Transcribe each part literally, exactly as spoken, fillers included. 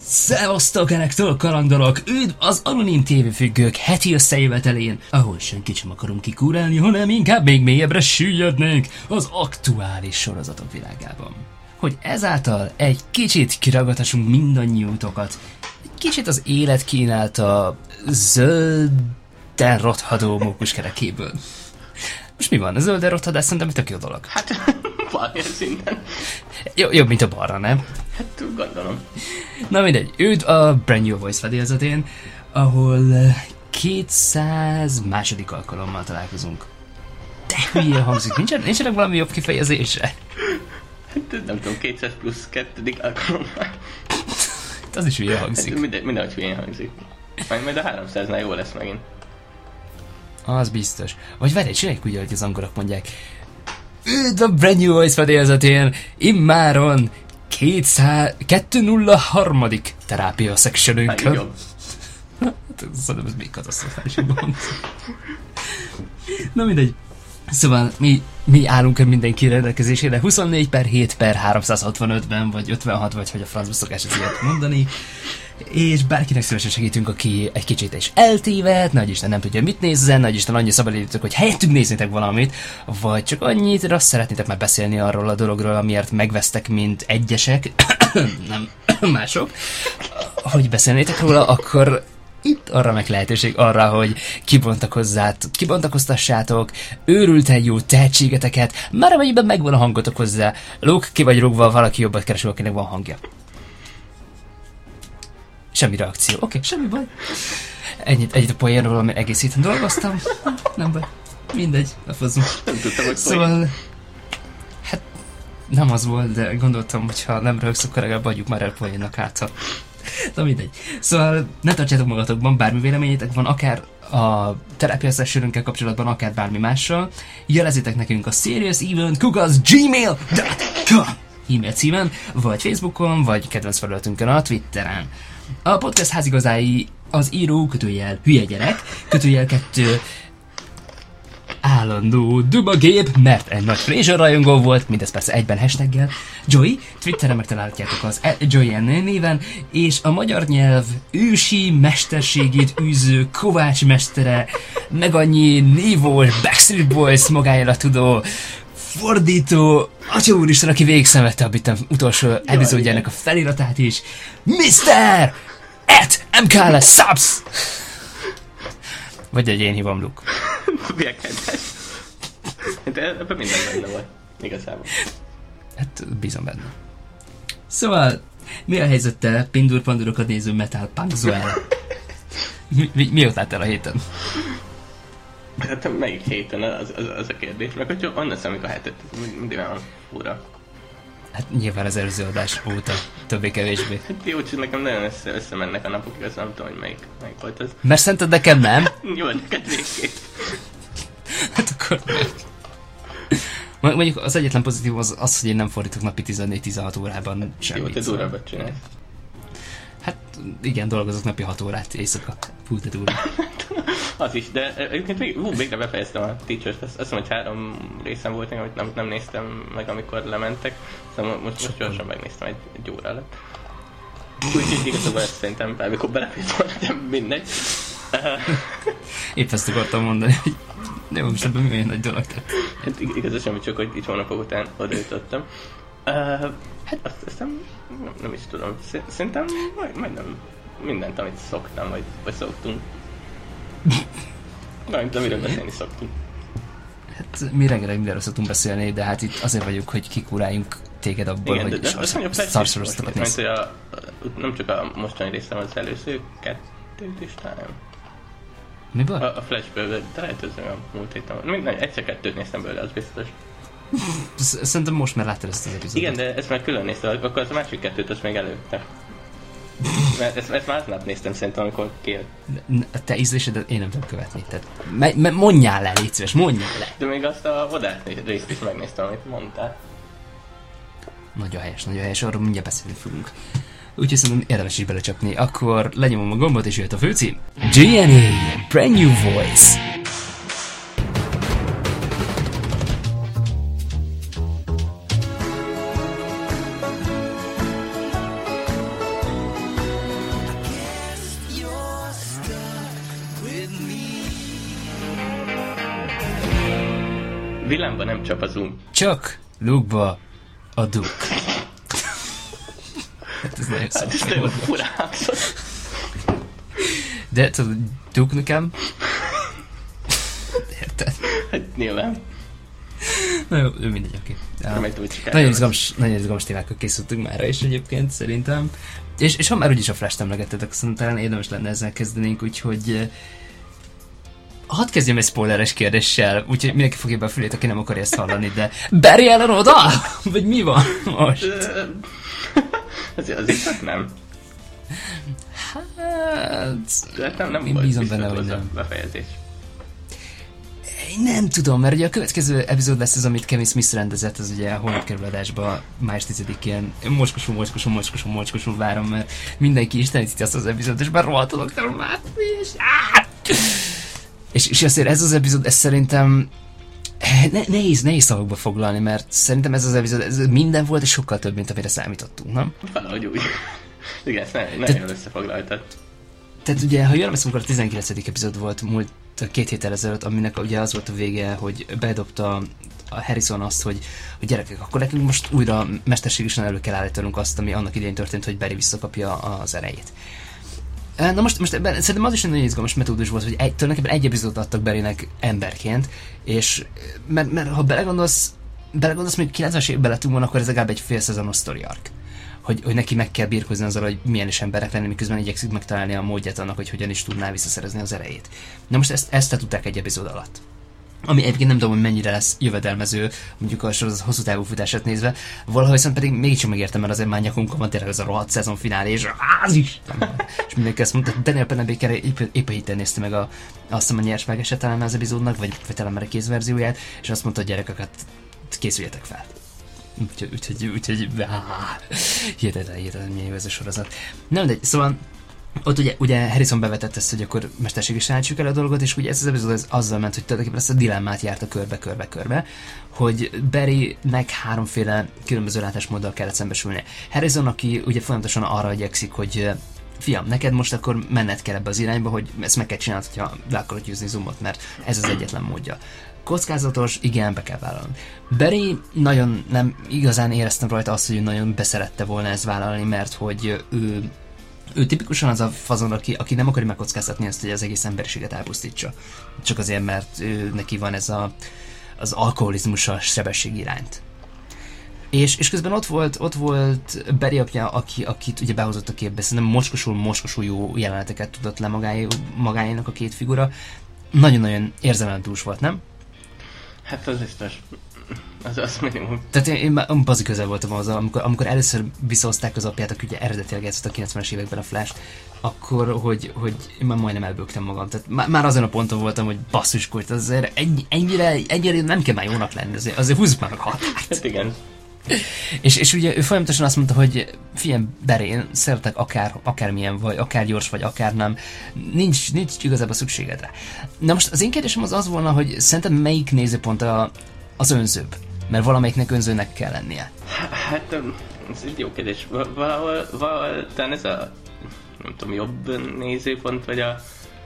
Szevasztok, erektől kalandorok! Üdv az Anonim tévéfüggők heti összejövetelén, ahol senkit sem akarom kikúrálni, hanem inkább még mélyebbre süllyednénk az aktuális sorozatok világában. Hogy ezáltal egy kicsit kiragadhassunk mindannyiótokat, egy kicsit az élet kínálta zölden rothadó mókuskerekéből. Most mi van? A zölden rothadás szerintem tök jó dolog. Hát, valamilyen szinten. Jó, jobb, mint a balra, nem? Hát, gondolom. Na mindegy, üdv a Brand New Voice fedélzetén, ahol kétszáz második alkalommal találkozunk. De hülye hangzik, nincsen, nincsenek valami jobb kifejezése? Hát nem tudom, kétszáz plusz kettedik alkalommal. Az is hülye hangzik. Hát minden, mindenhogy hülye hangzik. Majd, majd a háromszáznál jó lesz megint. Az biztos. Vagy várj, csináljuk úgy, hogy az angolok mondják. Üdv a Brand New Voice fedélzetén, immáron kétszáz kétszázharmadikharmadik terápia sectionünkön. Hát jobb. Szerintem ez még katasztrofális gond. Na mindegy. Szóval mi, mi állunk mindenki rendelkezésére huszonnégy per hét per háromszázhatvanötben, vagy ötvenhat, vagy hogy a francba szokás az ilyet mondani. És bárkinek szívesen segítünk, aki egy kicsit is eltévedt, nagyisten nem tudja, mit nézzen, nagyisten annyi szabadítok, hogy helyettünk néznétek valamit, vagy csak annyit, azt szeretnétek már beszélni arról a dologról, amiért megvesztek, mint egyesek, nem mások, hogy beszélnétek róla, akkor itt arra meg lehetőség arra, hogy kibontakoztassátok őrülten jó tehetségeteket, már amennyiben megvan a hangotok hozzá. Luke, ki vagy rúgva, valaki jobbat kereső, akinek van hangja. Semmi reakció. Oké, okay, semmi baj. Ennyit, ennyit a poénról, ami egész héten dolgoztam. Nem baj. Mindegy, lefozzunk. Nem tudtam, hogy Szóval... Hát... Nem az volt, de gondoltam, hogy ha nem röhögsz, akkor legalább adjuk már el poénnak hátra. Na mindegy. Szóval ne tartsátok magatokban, bármi véleményetek van, akár a terápia sessionünkkel kapcsolatban, akár bármi mással. Jelezzétek nekünk a seriousevent at gmail dot com e-mail címen, vagy Facebookon, vagy kedvenc felületünkön a Twitteren. A podcast házigazái az író kötőjel hülye gyerek, kötőjel kettő állandó dubagép, mert egy nagy Frasier rajongó volt, mindez persze egyben hashtaggel, Joey, Twitteren megtalálhatjátok az Joey néven, és a magyar nyelv ősi mesterségét űző Kovács mestere, meg annyi nívós Backstreet Boys magájára tudó fordító, atya úristen, aki végigszenvedte a Bitem utolsó epizódjának a feliratát is, miszter at em ká el es subs! Vagy egy én hívom Luke. Milyen kedves. De ebben minden benne volt, igazából. Hát bízom benne. Szóval, mi a helyzettel Pindur Pandurokat néző Metal Punk Zoel? Mi, mi, mi ott láttál a héten? Hát melyik héten az, az, az a kérdés, meg hogyha onnan számít a hetet, mindig van fura. Hát nyilván az előző adás óta, többé-kevésbé. Hát jó, csak nekem nagyon össze, összemennek a napok, igaz, nem tudom, hogy melyik, melyik volt ez. Mert szerinted nekem nem? Jó, neked végképp. Hát akkor... Mondjuk az egyetlen pozitív az, az, hogy én nem fordítok napi tizennégy-tizenhat órában semmit. Jó, te szóval. durvábbat csinálsz. Hát igen, dolgozok napi hat órát éjszaka. Fú, te durva. Az is, de egyébként vég, hú, végre befejeztem a Teachers-t, azt hiszem, hogy három részem volt, amit nem, nem néztem meg, amikor lementek, szóval most, most gyorsan megnéztem, egy, egy óra lett. Úgyhogy igazából ezt szerintem bármikor belefért volna, de mindegy. Épp ezt akartam mondani, hogy de most ebben mi olyan nagy dolog tett. Hát igazán semmi, csak hogy így hónapok után oda jutottam. Uh, hát azt hiszem, nem, nem is tudom, szerintem majd, majdnem mindent, amit szoktam, vagy, vagy szoktunk. Nem tudom, miről beszélni szoktunk. Hát mi rengeteg mindenről szoktunk beszélni, de hát itt azért vagyunk, hogy kikuráljunk téged abból, igen, hogy szarsoroztakat néz. Mert a, nem csak a mostani részem, az előző kettőt is talán. Miből? A, a Flashből, de lehet, hogy a múlt héten. Minden, egyszer-kettőt néztem belőle, az biztos. Szerintem most már láttad ezt az epizódot. Igen, de ezt már külön néztem, akkor az a másik kettőt, azt még előtte. Mert ezt, ezt már aznap néztem szerintem, amikor kijött. Te ízlésedet én nem tudom követni, tehát me, me, mondjál le, légy szíves, mondjál le! De még azt a vadát részt is megnéztem, amit mondtál. Nagyon helyes, nagyon helyes, arról mindjárt beszélni fogunk. Úgyhogy szerintem érdemes is belecsapni, akkor lenyomom a gombot és jöhet a főcím. gé en á, Brand New Voice. villámban nem csap a zoom. Csak Luke-ba a duk. Hát ez nagyon Hát ez nagyon furán hangzott. De tudod, duk nekem? Érted? Hát nyilván. Na jó, ő mindegy, oké. Okay. Nagyon izgalmas, nagyon izgalmas témákkal készültünk mára is egyébként, szerintem. És, és ha már úgyis a Flash-t emlegettetek, szerintem talán érdemes lenne ezzel kezdenénk, úgyhogy hadd kezdjem egy spoileres kérdéssel, úgyhogy mindenki fogja be a fülét, aki nem akarja ezt hallani, de Barry Allen oda? Vagy mi van most? az, az itt hát nem. Hát... De nem, nem én volt bízom benne, biztos hogy az a nem. befejezés. Én nem tudom, mert ugye a következő epizód lesz az, amit Kevin Smith rendezett, az ugye holnap kerül adásba, május tizedikén. Mocskosul, mocskosul, mocskosul, mocskosul várom, mert mindenki isteníti azt az epizódot, és már rohadt tudok nem látni, és... És, és azért ez az epizód, ez szerintem ne, nehéz, nehéz szavakba foglalni, mert szerintem ez az epizód, ez minden volt, és sokkal több, mint amire számítottunk, nem? Valahogy úgy. Igen, ezt nagyon Te, jól összefoglaltad. Tehát ugye, ha jól emlékszem, akkor a tizenkilencedik epizód volt múlt két héttel ezelőtt, aminek ugye az volt a vége, hogy bedobta a Harrison azt, hogy, hogy gyerekek, akkor nekünk most újra mesterségesen elő kell állítanunk azt, ami annak idején történt, hogy Barry visszakapja az erejét. Na most, most ebben szerintem az is egy nagyon izgalmas metódus volt, hogy egy, tulajdonképpen egy epizódot adtak Barrynek emberként, és mert, mert ha belegondolsz, belegondolsz, hogy kilencvenes évben lettünk volna, akkor ez legalább egy fél szezonos story arc. Hogy, hogy neki meg kell birkózni azzal, hogy milyen is emberek lenni, miközben igyekszik megtalálni a módját annak, hogy hogyan is tudná visszaszerezni az erejét. Na most ezt, ezt tudták egy epizód alatt. Ami egyébként nem tudom, hogy mennyire lesz jövedelmező, mondjuk a sorozat hosszú távú futását nézve, valahogy viszont pedig mégiscsak megértem, mert azért már nyakunkon van tényleg ez a rohadt szezon finálé, és az is! És mindenki ezt mondta, Daniel Pennebaker épp, épp a héten nézte meg a, azt a nyersvágását talán az epizódnak, vagy, vagy talán már a kézverzióját, és azt mondta, hogy gyerekeket, készüljetek fel. Úgyhogy, úgyhogy, úgyhogy, hihetetlen, hihetetlen, milyen jó ez a sorozat. Nem, de szóval ott ugye, ugye Harrison bevetett ezt, hogy akkor mesterségesen állítsuk el a dolgot, és ugye ez az epizód az azzal ment, hogy tulajdonképpen ezt a dilemmát járta körbe-körbe-körbe, hogy Barrynek háromféle különböző látásmóddal kellett szembesülni. Harrison, aki ugye folyamatosan arra igyekszik, hogy fiam, neked most akkor menned kell ebbe az irányba, hogy ezt meg kell csinálni, hogyha le akarod győzni Zoomot, mert ez az egyetlen módja. Kockázatos, igen, be kell vállalni. Barry nagyon nem igazán éreztem rajta azt, hogy ő nagyon beszerette volna ezt vállalni, mert hogy ő Ő tipikusan az a fazon, aki, aki nem akarja megkockáztatni azt, hogy az egész emberiséget elpusztítsa. Csak azért, mert ő, neki van ez a, az alkoholizmusos sebesség irányt. És, és közben ott volt, ott volt Barry apja, aki, akit ugye behozott a képbe, szerintem mocskosul, mocskosul jó jeleneteket tudott le magáé, magáénak a két figura. Nagyon-nagyon érzelemdús volt, nem? Hát az biztos. Az az minimum. Tehát én, én már bazi közel voltam az, amikor, amikor először visszahozták az apját, aki ugye eredetileg játszott a kilencvenes években a Flash, akkor, hogy, hogy én már majdnem elbögtem magam. Tehát már, már azon a ponton voltam, hogy basszus, hogy azért ennyi, ennyire, ennyire nem kell már jónak lenni, azért, azért húzzuk már meg a határt. Hát igen. És, és ugye ő folyamatosan azt mondta, hogy figyelj, Barry, én szeretek akár, akármilyen vagy, akár gyors vagy, akár nem. Nincs, nincs igazából szükséged rá. Na most az én kérdésem az az volna, hogy szerintem melyik nézőpont a, az önzőbb? Mert valamelyiknek önzőnek kell lennie. Hát, ez egy jó kérdés. Valahol, valahol talán ez a, nem tudom, jobb nézőpont, vagy a...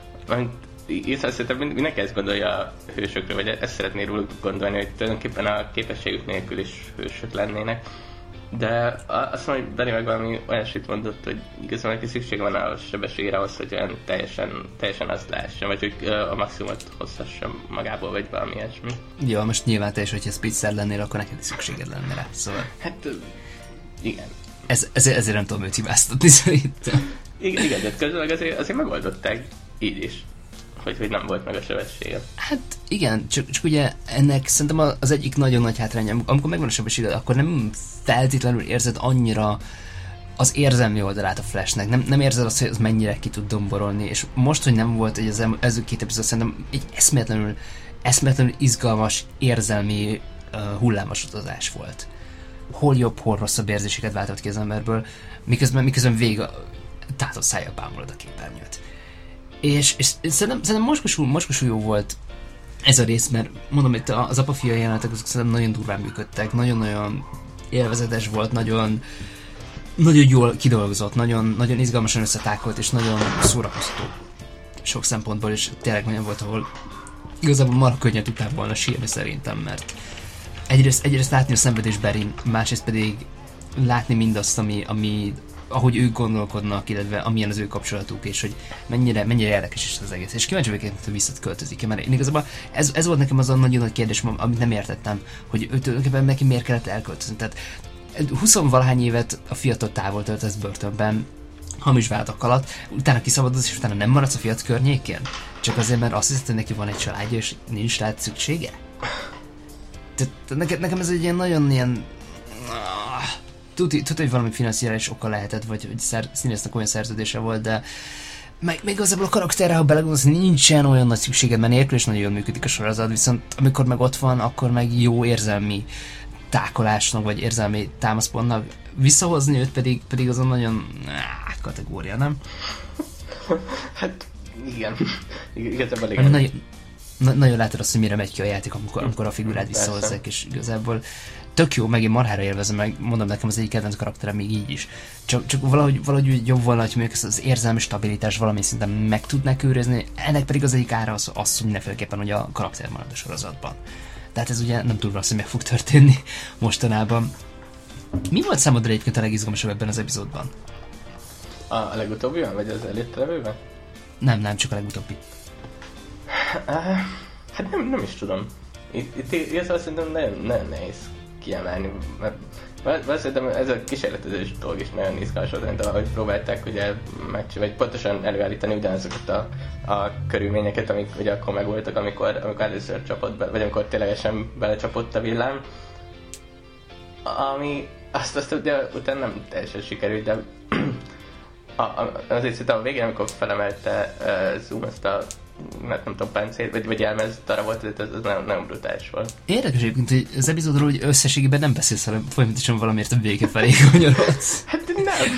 Én szerintem mindenki ezt gondolja a hősökről, vagy ezt szeretné róluk gondolni, hogy tulajdonképpen a képességük nélkül is hősök lennének. De azt mondom, hogy Dani meg valami olyasmit mondott, hogy igazából neki szükség van a sebességére ahhoz, hogy olyan teljesen, teljesen azt lehessen, vagy hogy a maximumot hozhassa magából, vagy valami ilyesmi. Jó, most nyilván te is, hogyha Spitzer lennél, akkor neked is szükséged lenne rá, szóval... Hát, igen. Ez, ezért, ezért nem tudom őt hibáztatni szerintem. Igen, igen, de közben azért, azért megoldották így is. Hogy, hogy nem volt meg a sebessége. Hát igen, csak, csak ugye ennek szerintem az egyik nagyon nagy hátránya, amikor megvan a sebességed, akkor nem feltétlenül érzed annyira az érzelmi oldalát a Flashnek, nem, nem érzed azt, hogy az mennyire ki tud domborolni, és most, hogy nem volt egy az előző két epizód, szerintem egy eszméletlenül, eszméletlenül izgalmas, érzelmi uh, hullámos utazás volt. Hol jobb, hol rosszabb érzéseket váltott ki az emberből, miközben, miközben végig tátott szájjal bámulod a képernyőt. És, és szerintem, szerintem moskosul, moskosul jó volt ez a rész, mert mondom, hogy az apa-fia jelenetek azok szerintem nagyon durván működtek, nagyon-nagyon élvezetes volt, nagyon, nagyon jól kidolgozott, nagyon, nagyon izgalmasan összetákolt, és nagyon szórakoztató sok szempontból, és tényleg olyan volt, ahol igazából marha könnyen tudtál volna sírni szerintem, mert egyrészt, egyrészt látni a szenvedés Berin, másrészt pedig látni mindazt, ami, ami ahogy ők gondolkodnak, illetve amilyen az ő kapcsolatuk, és hogy mennyire, mennyire érdekes is az egész. És kíváncsi vagyok, hogy visszaköltözik-e, mert én igazából ez, ez volt nekem az a nagyon nagy kérdés, amit nem értettem, hogy ő tulajdonképpen neki miért kellett elköltözni. Tehát huszonvalahány évet a fiatal távol töltesz börtönben, hamis vádak alatt, utána kiszabadulsz, és utána nem maradsz a fiat környékén? Csak azért, mert azt hiszed, hogy neki van egy családja, és nincs rá szüksége? Tehát nekem ez egy ilyen nagyon ilyen... Tudja, hogy valami finanszírozási oka lehetett, vagy hogy szer, színésznek olyan szerződése volt, de meg, meg igazából a karakterre, ha belegondolsz, nincsen olyan nagy szükséged, mert nélkül is nagyon jól működik a sorozat, viszont amikor meg ott van, akkor meg jó érzelmi tákolásnak, vagy érzelmi támaszpontnak visszahozni őt pedig, pedig azon nagyon áh, kategória, nem? Hát igen, igazából igen. Nagyon, na, nagyon látod azt, hogy mire megy ki a játék, amikor, amikor a figurát visszahozzák, és igazából tök jó, meg én marhára élvezem, meg mondom, nekem az egyik kedvenc karakterem még így is. Csak, csak valahogy, valahogy jobb volna, hogy mondjuk az érzelmi stabilitás valami szinten meg tudnák őrizni, ennek pedig az egyik ára az, az mindenféleképpen, hogy a karakter marad a sorozatban. Tehát ez ugye nem túl rossz, hogy meg fog történni mostanában. Mi volt számodra egyébként a legizgalmasabb ebben az epizódban? A, a legutóbbiban, vagy az előtte levőben? Nem, nem, csak a legutóbbi. Uh, hát nem, nem is tudom. Itt, itt igazából szerintem nagyon, nagyon nehéz kiemelni, mert, mert, mert szerintem ez a kísérletezős dolog is nagyon izgalmas volt, mint ahogy próbálták ugye megcsinálni, vagy pontosan előállítani ugyanazokat a, a körülményeket, amik ugye akkor megvoltak, amikor, amikor először csapott be, vagy amikor ténylegesen belecsapott a villám. Ami azt, azt ugye utána nem teljesen sikerült, de a, a, azért szerintem a végén, amikor felemelte uh, Zoom ezt a mert nem tudom, páncél, vagy, vagy elmez darabot, ez, ez nagyon, nagyon brutális volt. Érdekes egyébként, hogy az epizódról hogy összességében nem beszélsz, hanem folyamatosan valamiért a vége felé kanyarodsz. Hát nem.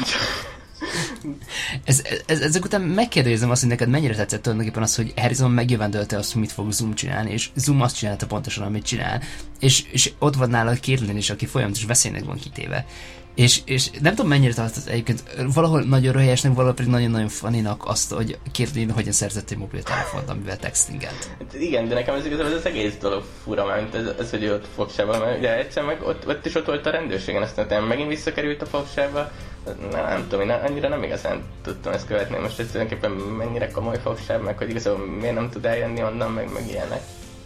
ez, ez, ezek után megkérdezem azt, hogy neked mennyire tetszett tulajdonképpen az, hogy Harrison megjövendölte azt, hogy mit fog Zoom csinálni, és Zoom azt csinálta pontosan, amit csinál, és, és ott van nála a Caitlin is, aki folyamatos veszélynek van kitéve. És, és nem tudom mennyire tartott egyébként, valahol nagyon röhelyesnek, valahol pedig nagyon-nagyon funnynak azt, hogy Caitlin hogyan szerzett egy mobiltelefont, amivel textingelt. Hát igen, de nekem ez igazából az egész dolog fura, mert ez, ez hogy ő ott fogságban, mert ugye egyszer meg ott, ott is ott volt a rendőrségen, aztán megint visszakerült a fogságba, nem, nem tudom, én annyira nem igazán tudtam ezt követni, most ez tulajdonképpen mennyire komoly fogság, meg hogy igazából miért nem tud eljönni onnan, meg, meg ilyenek.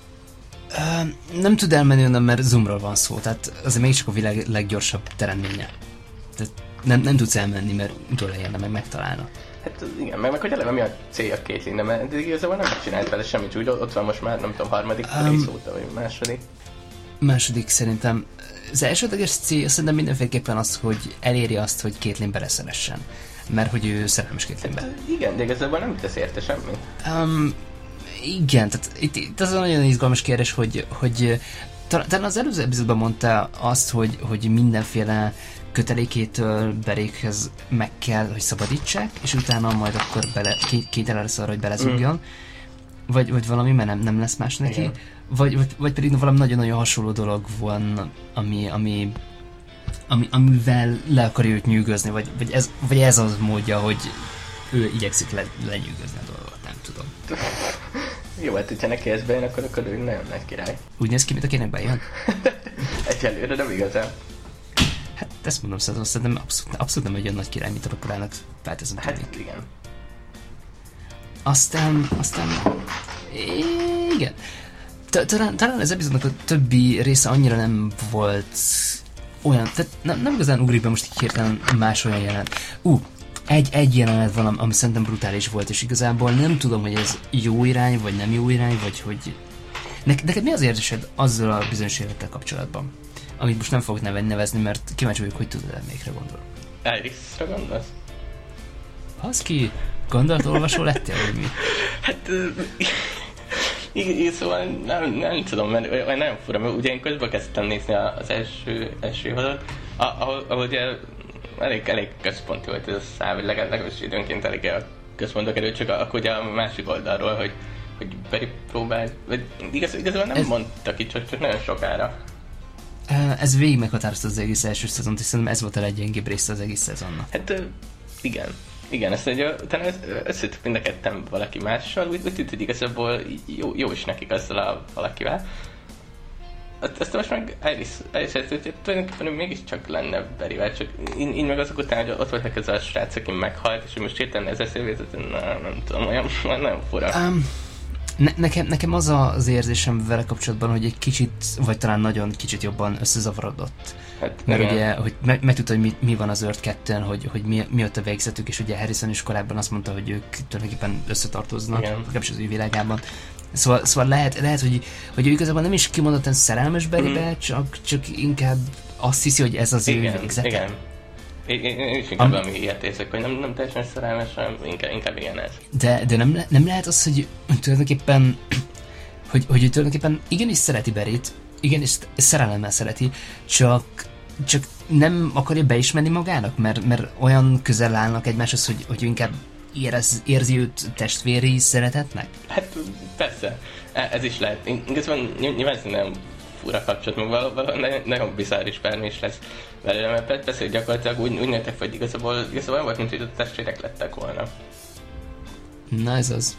Uh, nem tud elmenni onnan, mert Zoomról van szó, tehát azért mégiscsak a világ leggyorsabb teremménye. Tehát nem, nem tudsz elmenni, mert utol érne, meg megtalálna. Hát igen, meg, meg hogy eleve mi a célja Caitlin, mert igazából nem csinált vele semmit, úgy ott van most már, nem tudom, harmadik um, rész óta, vagy második. Második szerintem. Az elsődleges célja szerintem mindenféleképpen az, hogy eléri azt, hogy Caitlin beleszeressen. Mert hogy ő szerelmes Caitlinbe. Hát, igen, de igazából nem tesz érte semmit. Um, igen, tehát itt, itt az a nagyon izgalmas kérdés, hogy, hogy talán az előző epizódban mondta azt, hogy, hogy mindenféle kötelékétől Berékhez meg kell, hogy szabadítsák, és utána majd akkor bele, kénytelen lesz arra, hogy belezugjon. Mm. Vagy, vagy valami, mert nem, nem lesz más neki. Vagy, vagy, vagy pedig valami nagyon-nagyon hasonló dolog van, ami, ami, ami, amivel le akarja őt nyűgözni, vagy, vagy, ez, vagy ez az módja, hogy ő igyekszik le, lenyűgözni a dolgot, nem tudom. Jó, hát hogyha neki ez bejön, akkor, akkor ő nagyon nagy király. Úgy néz ki, mint akinek bejön? Egyelőre nem igazán. Hát ezt mondom, szerintem abszolút, abszolút nem egy olyan nagy király, mint a prokurának felteszem. Hát igen. Aztán, aztán, igen. Talán, talán az epizódnak a többi része annyira nem volt olyan, tehát nem, nem igazán ugrik be most hirtelen más olyan jelenet. Ú, uh, egy, egy jelenet van, ami szerintem brutális volt, és igazából nem tudom, hogy ez jó irány, vagy nem jó irány, vagy hogy... Ne, neked mi az érzésed azzal a bizonyos jelenettel kapcsolatban? Amit most nem fogok neven nevezni, mert kíváncsi vagyok, hogy tudod el melyikre gondolok. Irisra gondolsz? Husky, gondolatolvasó lettél, vagy mi? Hát... Igen, szóval nem, nem tudom, mert olyan nagyon fura, mert ugye én közben kezdtem nézni az első, első évadot, ahol, ahol ugye elég, elég központi volt ez a szám, vagy legalábbis időnként elég a központok előtt, csak akkor ugye a másik oldalról, hogy, hogy Barry próbált, vagy igaz, igazából nem ez... mondtak itt, csak, csak nagyon sokára. Ez végig meghatározta az egész első szezont, és szerintem ez volt a leggyengébb része az egész szezonnak. Hát igen. Igen, ezt egy, utána összettük mind a ketten valaki mással, úgy, úgy tűnt, hogy igazából jó, jó is nekik azzal a valakivel. Aztán most meg Iris, Iris hogy tulajdonképpen ő mégiscsak lenne Barryvel, csak én, én meg azok után, hogy ott voltak ez a srác, aki meghalt, és most hirtelen ez eszébe jutott, nem, nem tudom, olyan, nagyon fura. Um, ne, nekem, nekem az az érzésem vele kapcsolatban, hogy egy kicsit, vagy talán nagyon kicsit jobban összezavarodott. Hát, mert igen. Ugye, hogy meg, megtudta, hogy mi, mi van az Earth kettőn, hogy, hogy mi, mi ott a végzetük, és ugye Harrison is korábban azt mondta, hogy ők tulajdonképpen összetartoznak, legalábbis az ő világában. Szóval, szóval lehet, lehet hogy, hogy ő igazából nem is kimondottan szerelmes Barrybe, mm. csak, csak inkább azt hiszi, hogy ez az igen, ő végzete. Igen, Én, én is inkább valami ilyet érzek, hogy nem, nem teljesen szerelmes, hanem inkább, inkább igen ez. De, de nem, nem lehet az, hogy tulajdonképpen, hogy, hogy ő tulajdonképpen igenis szereti Barryt, igenis szerelemmel szereti, csak, csak nem akarja beismerni magának, mert, mert olyan közel állnak egymáshoz, hogy, hogy inkább érez, érzi őt testvéri szeretetnek? Hát persze, ez is lehet. Igazából nyilván ez nem fura kapcsolat, meg valahol nagyon bizarr is bármi is lesz belőle, mert persze, hogy gyakorlatilag úgy, úgy nőttek, hogy igazából, igazából olyan volt, mint hogy a testvérek lettek volna. Na ez az.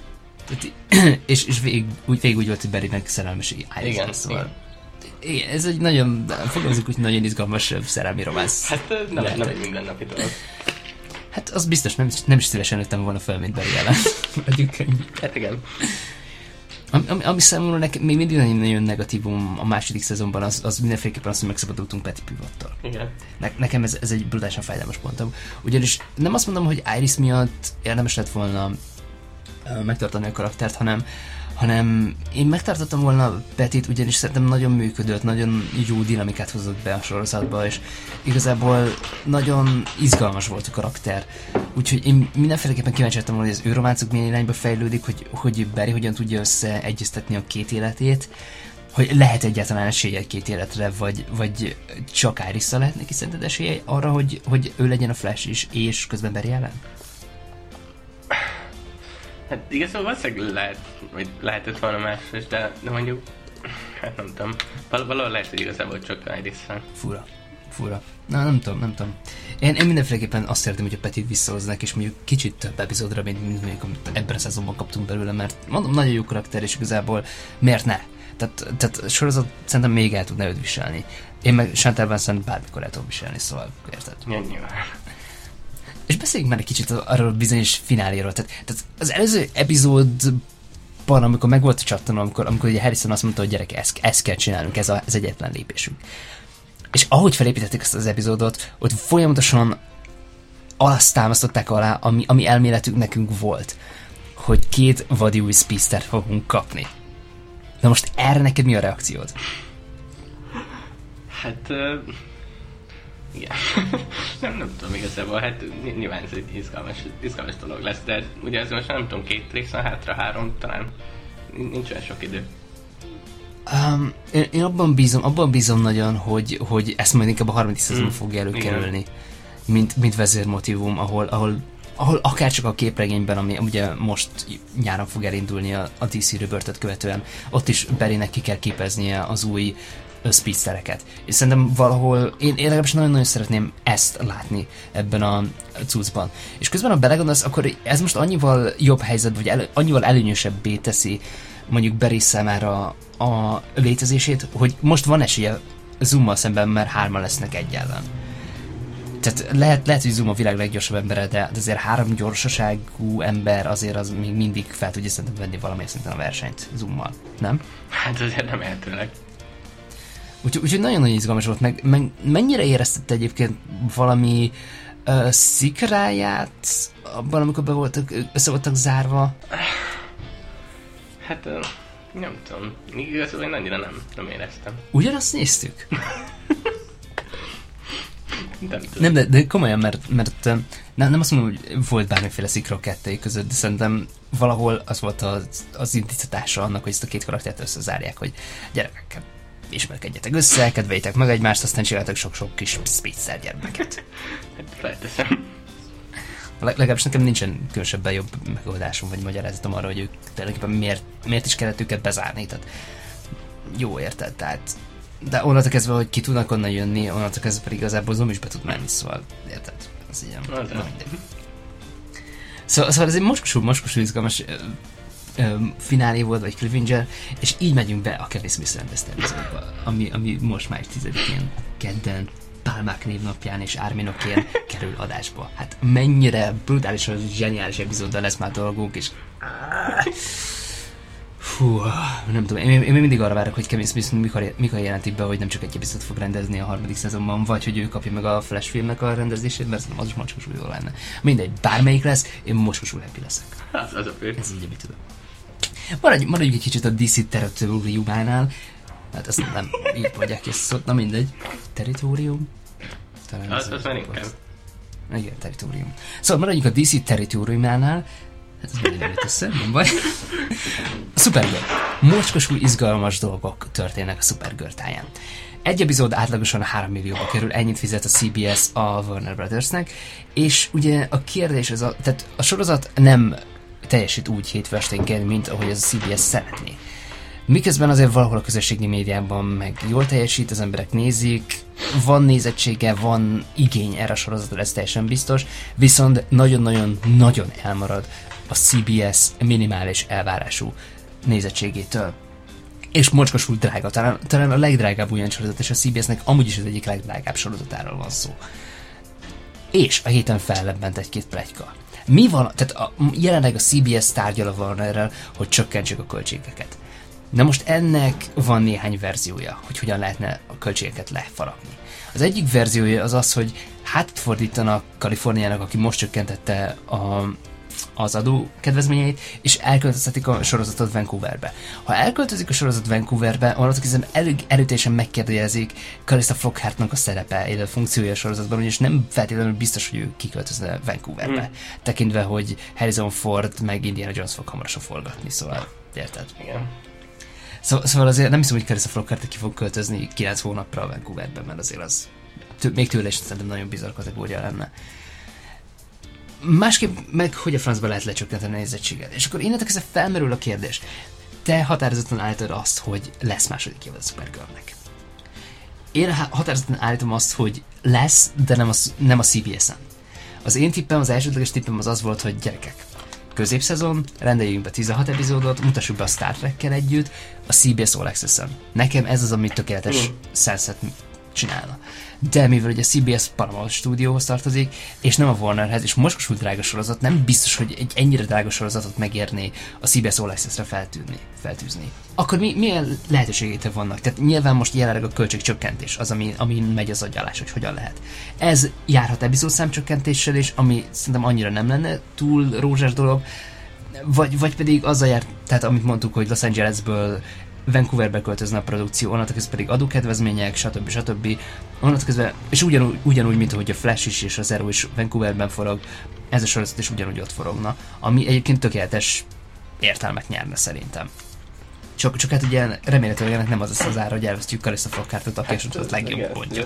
és és végig, úgy, végig úgy volt, hogy Barrynek szerelmes Iris. Igen, szóval. Igen. Ez egy nagyon, fogalmazunk úgy, nagyon izgalmas szerelmi románsz. Hát nem, nem egy mindennapi dolog. Hát az biztos, nem, nem is szívesen nőttem volna fel, mint Barry ellen. Hát igen. Ami, ami, ami számomra nekem még mindig nagyon negatívum a második szezonban, az, az mindenféleképpen az, hogy megszabadultunk Petty Pivottal. Igen. Ne, nekem ez, ez egy brutálisan fájdalmas pontom. Ugyanis nem azt mondom, hogy Iris miatt érdemes lett volna uh, megtartani a karaktert, hanem, hanem én megtartottam volna Pettyt, ugyanis szerintem nagyon működött, nagyon jó dinamikát hozott be a sorozatba, és igazából nagyon izgalmas volt a karakter. Úgyhogy én mindenféleképpen kíváncsi lettem volna, hogy az ő románcuk milyen irányba fejlődik, hogy, hogy Barry hogyan tudja összeegyeztetni a két életét, hogy lehet egyáltalán esélye egy két életre, vagy, vagy csak Iris-szal lehet neki szerinted esélye arra, hogy, hogy ő legyen a Flash is, és közben Barry ellen? Hát igazából valószínűleg lehet, vagy lehetett volna más is, de, de mondjuk, hát nem tudom, Val- valahol lehet, hogy igazából csak Iris-szal. Fura. Fura. Na, nem tudom, nem tudom. Én, én mindenféleképpen azt szeretném, hogy a Pettit visszahoznak, és mondjuk kicsit több epizódra, mint, mint mondjuk ebben a szezonban kaptunk belőle, mert mondom, nagyon jó karakter, és igazából miért ne? Tehát, tehát sorozat szerintem még el tudna őt viselni. Én meg Chantal Van Sant bármikor el tudom viselni, szóval érted? Nyilván. És beszéljünk már egy kicsit arról a bizonyos fináléról. Tehát, tehát az előző epizódban, amikor meg volt a csattanó, amikor, amikor ugye Harrison azt mondta, hogy gyerek, ezt, ezt kell csinálnunk, ez, a, ez egyetlen lépésünk. És ahogy felépítették ezt az epizódot, ott folyamatosan azt támasztották alá, ami, ami elméletük nekünk volt, hogy két vadi új speedstert fogunk kapni. Na most erre neked mi a reakciód? Hát... Uh, igen. nem, nem tudom igazából, hát nyilván ez egy izgalmas, izgalmas dolog lesz, de ugye azért most nem tudom, két rész van hátra, három, talán nincs olyan sok idő. Um, én, én abban bízom, abban bízom nagyon, hogy, hogy ezt majd inkább a harmadik szezonban mm, fogja előkerülni, mint, mint vezérmotívum, ahol, ahol, ahol akár csak a képregényben, ami ugye most nyáron fog elindulni a, a dé cé Rebirth-öt követően, ott is Barrynek ki kell képeznie az új speedstereket. És szerintem valahol, én, én legalábbis nagyon-nagyon szeretném ezt látni ebben a cuccban. És közben, ha belegondolsz, akkor ez most annyival jobb helyzet, vagy elő, annyival előnyösebbé teszi mondjuk Barry számára a létezését, hogy most van esélye Zoommal szemben, mert hárman lesznek egy ellen. Tehát lehet, lehet, hogy Zoom a világ leggyorsabb embere, de azért három gyorsaságú ember azért az még mindig fel tudja szerintem venni valamilyen szinten a versenyt Zoommal, nem? Hát azért nem eltőleg. Úgyhogy úgy, nagyon-nagyon izgalmas volt, meg, meg mennyire éreztette egyébként valami uh, szikráját abban, amikor be voltak, össze voltak zárva? Hát uh, nem tudom, igazából én annyira nem, nem éreztem. Ugyanazt néztük? nem tudom. Nem, de, de komolyan, mert, mert nem, nem azt mondom, hogy volt bármiféle szikra a kettőjük között, de szerintem valahol az volt az, az indítatása annak, hogy ezt a két karaktert összezárják, hogy gyerekek, ismerkedjetek össze, kedveljétek meg egymást, aztán csináltak sok-sok kis speedster gyermeket. Hát felteszem. Leg- legalábbis nekem nincsen különösebben jobb megoldásom, vagy magyarázatom arra, hogy ők tulajdonképpen miért, miért is kellett őket bezárni. Tehát jó, érted, tehát de onnantól kezdve, hogy ki tudnak onnan jönni, onnantól kezdve pedig igazából Zoom is be tud menni, szóval érted? Az ilyen. Az Na, Szóval, szóval ez egy mocskosul, mocskosul izgalmas ö, ö, finálé volt, vagy cliffhanger, és így megyünk be a Kevin Smith rendezte epizódba, ami, ami most május tizedikén, kedden, Pálmák névnapján és Árminokén kerül adásba. Hát mennyire brutálisan, zseniális epizóddal lesz már dolgunk, és... Hú, nem tudom, én, én még mindig arra várok, hogy Kevin Smith mikor, mikor jelentik be, hogy nem csak egy epizódot fog rendezni a harmadik szezonban, vagy hogy ő kapja meg a Flash filmnek a rendezését, mert az is mocskosul jó lenne. Mindegy, bármelyik lesz, én mocskosul happy leszek. Az, az a fő. Ez így, amit tudom. Maradj, maradjunk egy kicsit a dé cé territóriumánál. Hát ezt nem így mondják és szót, na mindegy. Territórium? Talán az, az már inkább. Igen, territórium. Szóval maradjunk a dé cé territóriumánál. Hát ez mindig előtt össze, nem baj. A Supergirl. Mocskosul izgalmas dolgok történnek a Supergirl táján. Egy epizód átlagosan három millióba kerül, ennyit fizet a cé bé es a Warner Brothersnek, és ugye a kérdés az a, tehát a sorozat nem teljesít úgy hétfő esténként, mint ahogy az a cé bé es szeretné. Miközben azért valahol a közösségi médiában meg jól teljesít, az emberek nézik, van nézettsége, van igény erre a sorozatra, ez teljesen biztos, viszont nagyon-nagyon-nagyon elmarad a cé bé es minimális elvárású nézettségétől. És mocskosul drága, talán, talán a legdrágább olyan sorozat, és a cé bé esnek amúgy is az egyik legdrágább sorozatáról van szó. És a héten fellebbent egy-két pletyka. Mi van, tehát a, jelenleg a cé bé es tárgyal a Warnerrel, hogy csökkentsük a költségeket. Na most ennek van néhány verziója, hogy hogyan lehetne a költségeket lefaragni. Az egyik verziója az az, hogy hátat fordítanak Kaliforniának, aki most csökkentette a, az adó kedvezményeit, és elköltöztetik a sorozatot Vancouverbe. Ha elköltözik a sorozat Vancouverbe, onnantól kezdve elég erőteljesen megkérdőjelezik Calista Flockhartnak a szerepe, illetve a funkciója a sorozatban, ugyanis nem feltétlenül biztos, hogy ő kiköltözne Vancouverbe, mm. tekintve, hogy Harrison Ford meg Indiana Jones fog hamarosan forgatni, szóval érted? Igen. Szó, szóval azért nem hiszem, hogy Calista Flockhart ki fog költözni kilenc hónapra a Vancouverben, mert azért az tő, még tőle is szerintem nagyon bizarr kategória lenne. Másképp meg, hogy a francba lehet lecsökkenteni a nézettséget. És akkor innentől kezdve felmerül a kérdés. Te határozottan állítod azt, hogy lesz második évad a Supergirlnek. Én határozottan állítom azt, hogy lesz, de nem a, nem a cé bé es-en. Az én tippem, az elsődleges tippem az az volt, hogy gyerekek, középszezon, rendeljünk be tizenhat epizódot, mutassuk be a Star Trek-kel együtt, a cé bé es All Access-en. Nekem ez az, ami tökéletes mm. szenszet csinálna. De mivel ugye a cé bé es Paramount stúdióhoz tartozik, és nem a Warnerhez, és mocskosul drága sorozat, nem biztos, hogy egy ennyire drága sorozatot megérné a cé bé es All Access-re feltűzni, feltűzni. Akkor mi, milyen lehetőségek vannak? Tehát nyilván most jelenleg a költségcsökkentés az, ami, ami megy az agyalás, hogy hogyan lehet. Ez járhat epizódszámcsökkentéssel is, ami szerintem annyira nem lenne túl rózsás dolog, vagy, vagy pedig azzal járt, tehát amit mondtuk, hogy Los Angelesből Vancouverbe költözne a produkció, onnantól kezdve pedig adókedvezmények, stb. stb. Onnantól kezdve, és ugyanúgy, ugyanúgy, mint ahogy a Flash is és az Arrow is Vancouverben forog, ez a sorozat is ugyanúgy ott forogna, ami egyébként tökéletes értelmet nyerne szerintem. Csak, csak hát ugye remélhetőleg ennek nem az lesz az ára, hogy elvesztjük Calista Flockhartot, aki hát, a legjobb pontja.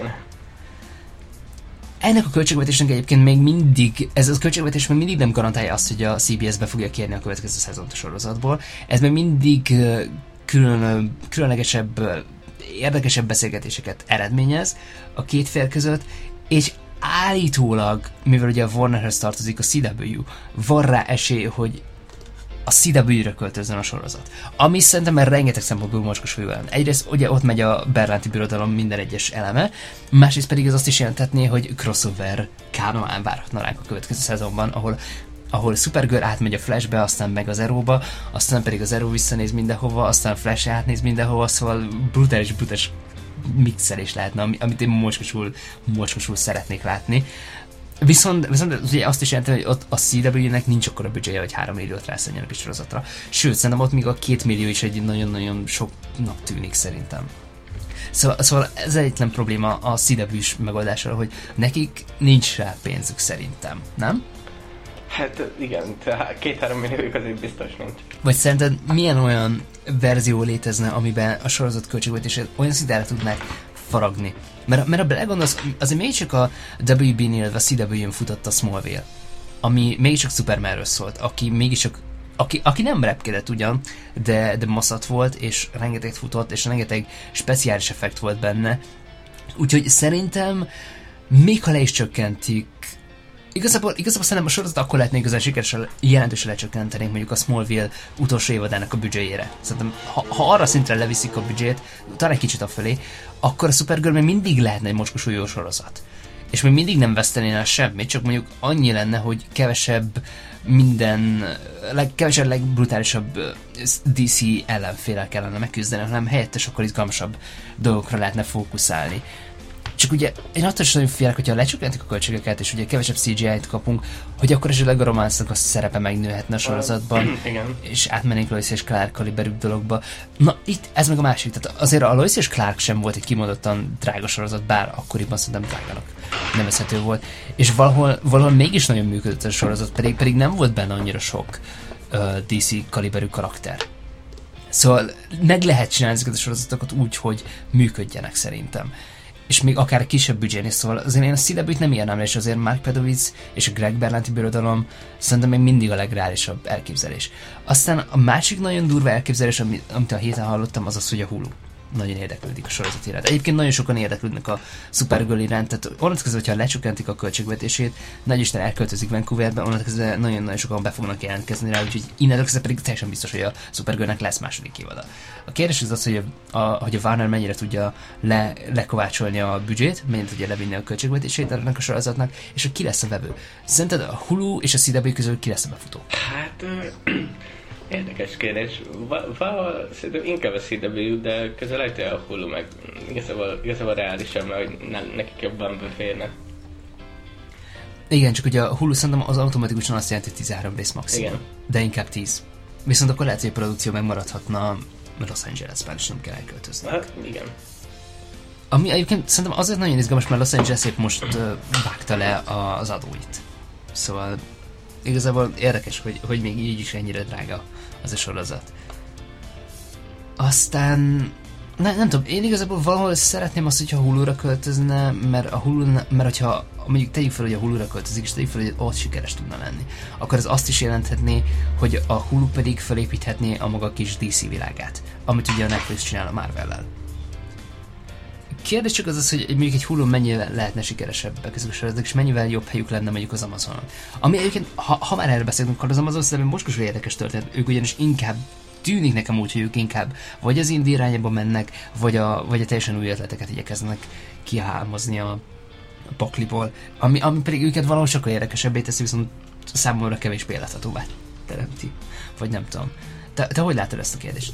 Ennek a költségvetésnek egyébként még mindig, ez a költségvetés még mindig nem garantálja azt, hogy a cé bé es be fogja kérni a következő szezont a sorozatból. Ez még mindig külön, különlegesebb, érdekesebb beszélgetéseket eredményez a két fél között, és állítólag, mivel ugye a Warnerhez tartozik a cé dupla vé, van rá esély, hogy a cé dupla vé-re költözön a sorozat. Ami szerintem már rengeteg szempontból mocskos fővel. Egyrészt ugye ott megy a berlánti birodalom minden egyes eleme, másrészt pedig ez azt is jelentetné, hogy crossover kánonán várhatna ránk a következő szezonban, ahol ahol Supergirl átmegy a Flashbe, aztán meg az Arrowba, aztán pedig az Arrow visszanéz mindenhova, aztán a Flash átnéz mindenhova, szóval brutális, brutális mixelés lehetne, amit én mocskosul, mocskosul szeretnék látni. Viszont, viszont ugye azt is jelenti, hogy ott a cé dupla vé-nek nincs akkora büdzséje, hogy három milliót rászedjenek a sorozatra. Sőt, szerintem ott még a két millió is egy nagyon-nagyon soknak tűnik szerintem. Szóval, szóval ez egyetlen probléma a cé dupla vé-s megoldásra, hogy nekik nincs rá pénzük szerintem, nem? Hát igen, két-három milliójuk azért biztos nincs. Vagy szerinted milyen olyan verzió létezne, amiben a sorozat költségvetését olyan szintára tudnák faragni? Mert, mert ha belegondolsz, azért mégiscsak a dupla vé bé-nél, a cé dupla vé-n futott a Smallville, ami mégiscsak Supermanről szólt, aki mégiscsak, aki, aki nem repkedett ugyan, de, de maszat volt, és rengeteget futott, és rengeteg speciális effekt volt benne. Úgyhogy szerintem, még ha le is csökkentik Igazából, igazából szerintem a sorozat akkor lehetne igazán sikeresen jelentősen lecsökkentenénk mondjuk a Smallville utolsó évadának a büdzséjére. Szerintem, ha, ha arra szintre leviszik a büdzsét, talán egy kicsit afölé, akkor a Supergirl még mindig lehetne egy mocskos jó sorozat. És még mindig nem vesztenél el semmit, csak mondjuk annyi lenne, hogy kevesebb minden, leg, kevesebb legbrutálisabb dé cé ellenfélel kellene megküzdeni, hanem helyette sokkal izgalmasabb dolgokra lehetne fókuszálni. Csak ugye én attól is nagyon félek, hogyha lecsökkentik a költségeket, és ugye kevesebb cé gé í-t kapunk, hogy akkor esetleg a románcnak a szerepe megnőhetne a sorozatban, Igen. és átmennénk Lois és Clark kaliberű dologba. Na, itt ez meg a másik. Tehát azért a Lois és Clark sem volt egy kimondottan drága sorozat, bár akkoriban szerintem drágának nevezhető volt. És valahol, valahol mégis nagyon működött a sorozat, pedig, pedig nem volt benne annyira sok uh, dé cé kaliberű karakter. Szóval meg lehet csinálni ezeket a sorozatokat úgy, hogy működjenek szerintem. És még akár egy kisebb büdzsén is, szóval azért én a cé dupla vé-t nem írnám, és azért Mark Pedowitz és a Greg Berlanti birodalom szerintem még mindig a legreálisabb elképzelés. Aztán a másik nagyon durva elképzelés, amit, amit a héten hallottam, az az, hogy a Hulu nagyon érdeklődik a sorozat iránt. Egyébként nagyon sokan érdeklődnek a Supergirl iránt, tehát onnantól kezdve, hogyha lecsökkentik a költségvetését, nagy Isten elköltözik Vancouverbe, onnantól kezdve nagyon-nagyon sokan be fognak jelentkezni rá, úgyhogy innentől kezdve pedig teljesen biztos, hogy a Supergirlnek lesz második évada. A kérdés az az, hogy a, a, hogy a Warner mennyire tudja le, lekovácsolni a büdzsét, mennyire tudja levinni a költségvetését ennek a sorozatnak, és hogy ki lesz a vevő. Szerinted a Hulu és a cé dupla vé közül ki lesz a befutó? Hát... Érdekes kérdés. Valahol szerintem inkább a cé dupla vé, de közel lehet, hogy a Hulu meg igazából, igazából reálisabb, mert hogy ne, nekik jobban beférne. Igen, csak ugye a Hulu szerintem az automatikusan azt jelenti, hogy tizenhárom rész maximum. Igen. De inkább tíz. Viszont akkor lehet, hogy a produkció megmaradhatna Los Angelesben, és nem kell elköltözni. Hát igen. Ami egyébként szerintem azért nagyon izgalmas, mert Los Angeles épp most uh, vágta le a, az adóit. Szóval igazából érdekes, hogy, hogy még így is ennyire drága az a sorozat. Aztán ne, nem tudom, én igazából valahol szeretném azt, hogyha a Hulu-ra költözne, mert a Hulu, mert hogyha mondjuk tegyük fel, hogy a Hulu-ra költözik, és tegyük fel, hogy ott sikeres tudna lenni, akkor ez azt is jelenthetné, hogy a Hulu pedig felépíthetné a maga kis dé cé világát, amit ugye a Netflix csinál a Marvel-lel. Kérdés csak az az, hogy mondjuk egy Hulu mennyivel lehetne sikeresebbek ezek a sorozatok, és mennyivel jobb helyük lenne mondjuk az Amazonon. Ami egyébként, ha, ha már erre beszélünk, akkor az Amazon szerintem most érdekes történet, ők ugyanis inkább tűnik nekem úgy, hogy ők inkább vagy az indie irányába mennek, vagy a, vagy a teljesen új ötleteket igyekeznek kihámozni a, a pakliból, ami, ami pedig őket valahol sokkal érdekesebbé teszi, viszont számomra kevésbé láthatóvá teremti. Vagy nem tudom. Te, te hogy látod ezt a kérdést?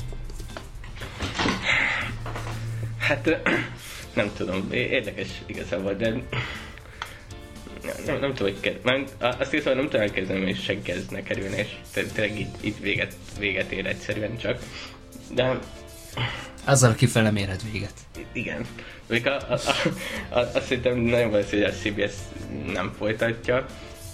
Hát nem tudom, érdekes igazából, de nem, nem tudom, hogy kezd, nem, azt hiszem, nem tudom elkezdeni, hogy seggezne kerülni, és tényleg itt, itt véget, véget ér egyszerűen csak, de... Azzal kifele mérhet véget. Igen. Még a, a, a, a, azt hiszem nagyon valószínű, hogy a cé bé es nem folytatja.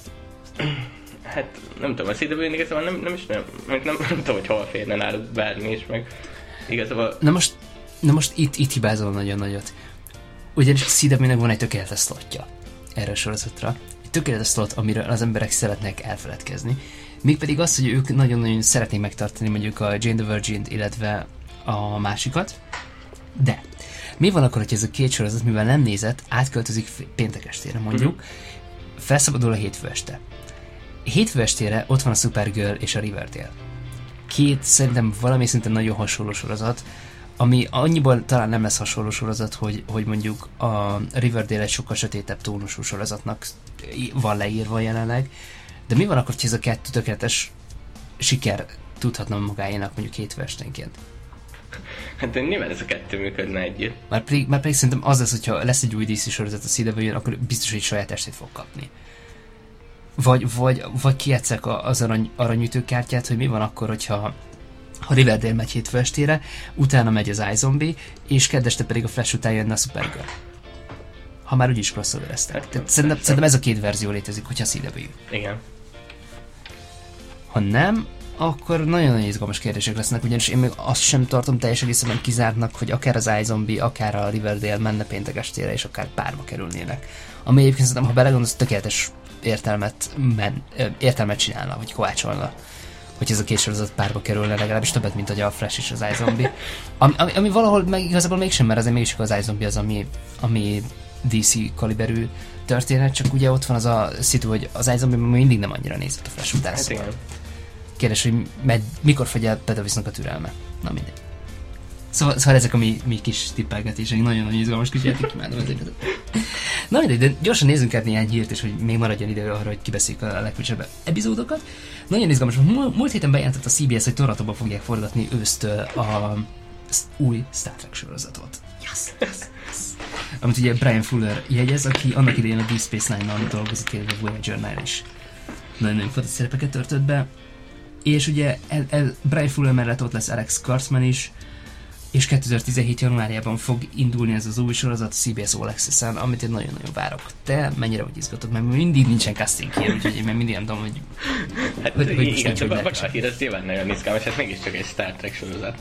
Hát nem tudom, a cé dupla vé igazából nem, nem is nem, nem, nem, nem tudom, hogy hol férne náluk bármi is, meg igazából... Na most, na most itt, itt hibázol nagyon nagyot. Ugyanis a cé dupla vé-nek van egy tökéletes slotja erre a sorozatra. Egy tökéletes slot, amiről az emberek szeretnek elfeledkezni. Mégpedig az, hogy ők nagyon-nagyon szeretnék megtartani mondjuk a Jane the Virgin-t, illetve a másikat. De mi van akkor, hogy ez a két sorozat, mivel nem nézett, átköltözik péntek estére mondjuk, mm-hmm. felszabadul a hétfő este. Hétfő estére ott van a Supergirl és a Riverdale. Két szerintem valami szinten nagyon hasonló sorozat, ami annyiból talán nem lesz hasonló sorozat, hogy, hogy mondjuk a Riverdale egy sokkal sötétebb tónusú sorozatnak van leírva jelenleg, de mi van akkor, hogy ez a kettő tökéletes siker tudhatna magáénak mondjuk hétfő esténként? Hát de nyilván ez a kettő működne együtt. Már pedig, már pedig szerintem az lesz, hogyha lesz egy új dé cé sorozat a cé dupla vé-n, akkor biztos, hogy saját estét fog kapni. Vagy, vagy, vagy kijátsszák az arany, aranyütőkártyát, hogy mi van akkor, hogyha a Riverdale megy hétfő estére, utána megy az iZombie, és keddeste pedig a Flash után jönne a Supergirl. Ha már úgyis crossovereztek. Szerintem, szerintem ez a két verzió létezik, hogyha cé dupla vé. Igen. Ha nem, akkor nagyon-nagyon izgalmas kérdések lesznek, ugyanis én még azt sem tartom teljes egészében kizártnak, hogy akár az iZombie, akár a Riverdale menne péntek estére, és akár párba kerülnének. Ami egyébként szerintem, ha belegondolsz, tökéletes értelmet, men, értelmet csinálna, vagy kovácsolna, hogy ez a két sorozat párba kerülne, legalábbis többet, mint hogy a Flash és az iZombie. Ami, ami, ami valahol meg igazából mégsem, mert azért mégis az iZombie az, ami, ami dé cé kaliberű történet, csak ugye ott van az a szitu, hogy az iZombie-ban mindig nem annyira nézett a Flash után, hát szóval. Kérdés, hogy med, mikor fogy el Pedovisnak a türelme. Na mindegy. Szóval, szóval ezek a mi, mi kis tippelgetések, nagyon-nagyon izgalmas kis játék, imádom ezeket. Na mindegy, de gyorsan nézzünk át néhány hírt, és hogy még maradjon idő arra, hogy kibeszéljük a legfrissebb epizódokat. Nagyon izgalmas, múlt héten bejelentett a cé bé es, hogy Torontóban fogják forgatni ősztől a új Star Trek sorozatot. Yes, yes, yes. Amit ugye Brian Fuller jegyez, aki annak idején a Deep Space Nine-nal dolgozik, illetve a Voyager-nál is. Nagyon-nagyon fontos szerepeket töltött be. És ugye el, el, Brian Fuller mellett ott lesz Alex Kurtzman is, és kétezer-tizenhét januárjában fog indulni ez az új sorozat a cé bé es All Access-en, amit én nagyon-nagyon várok. Te mennyire vagy izgatott, mert mindig nincsen casting hier, úgyhogy én mindig nem tudom, hogy... Hát hogy, hogy igen, csak a, a hír az nyilván nagyon izgalmas, hát mégiscsak egy Star Trek sorozat.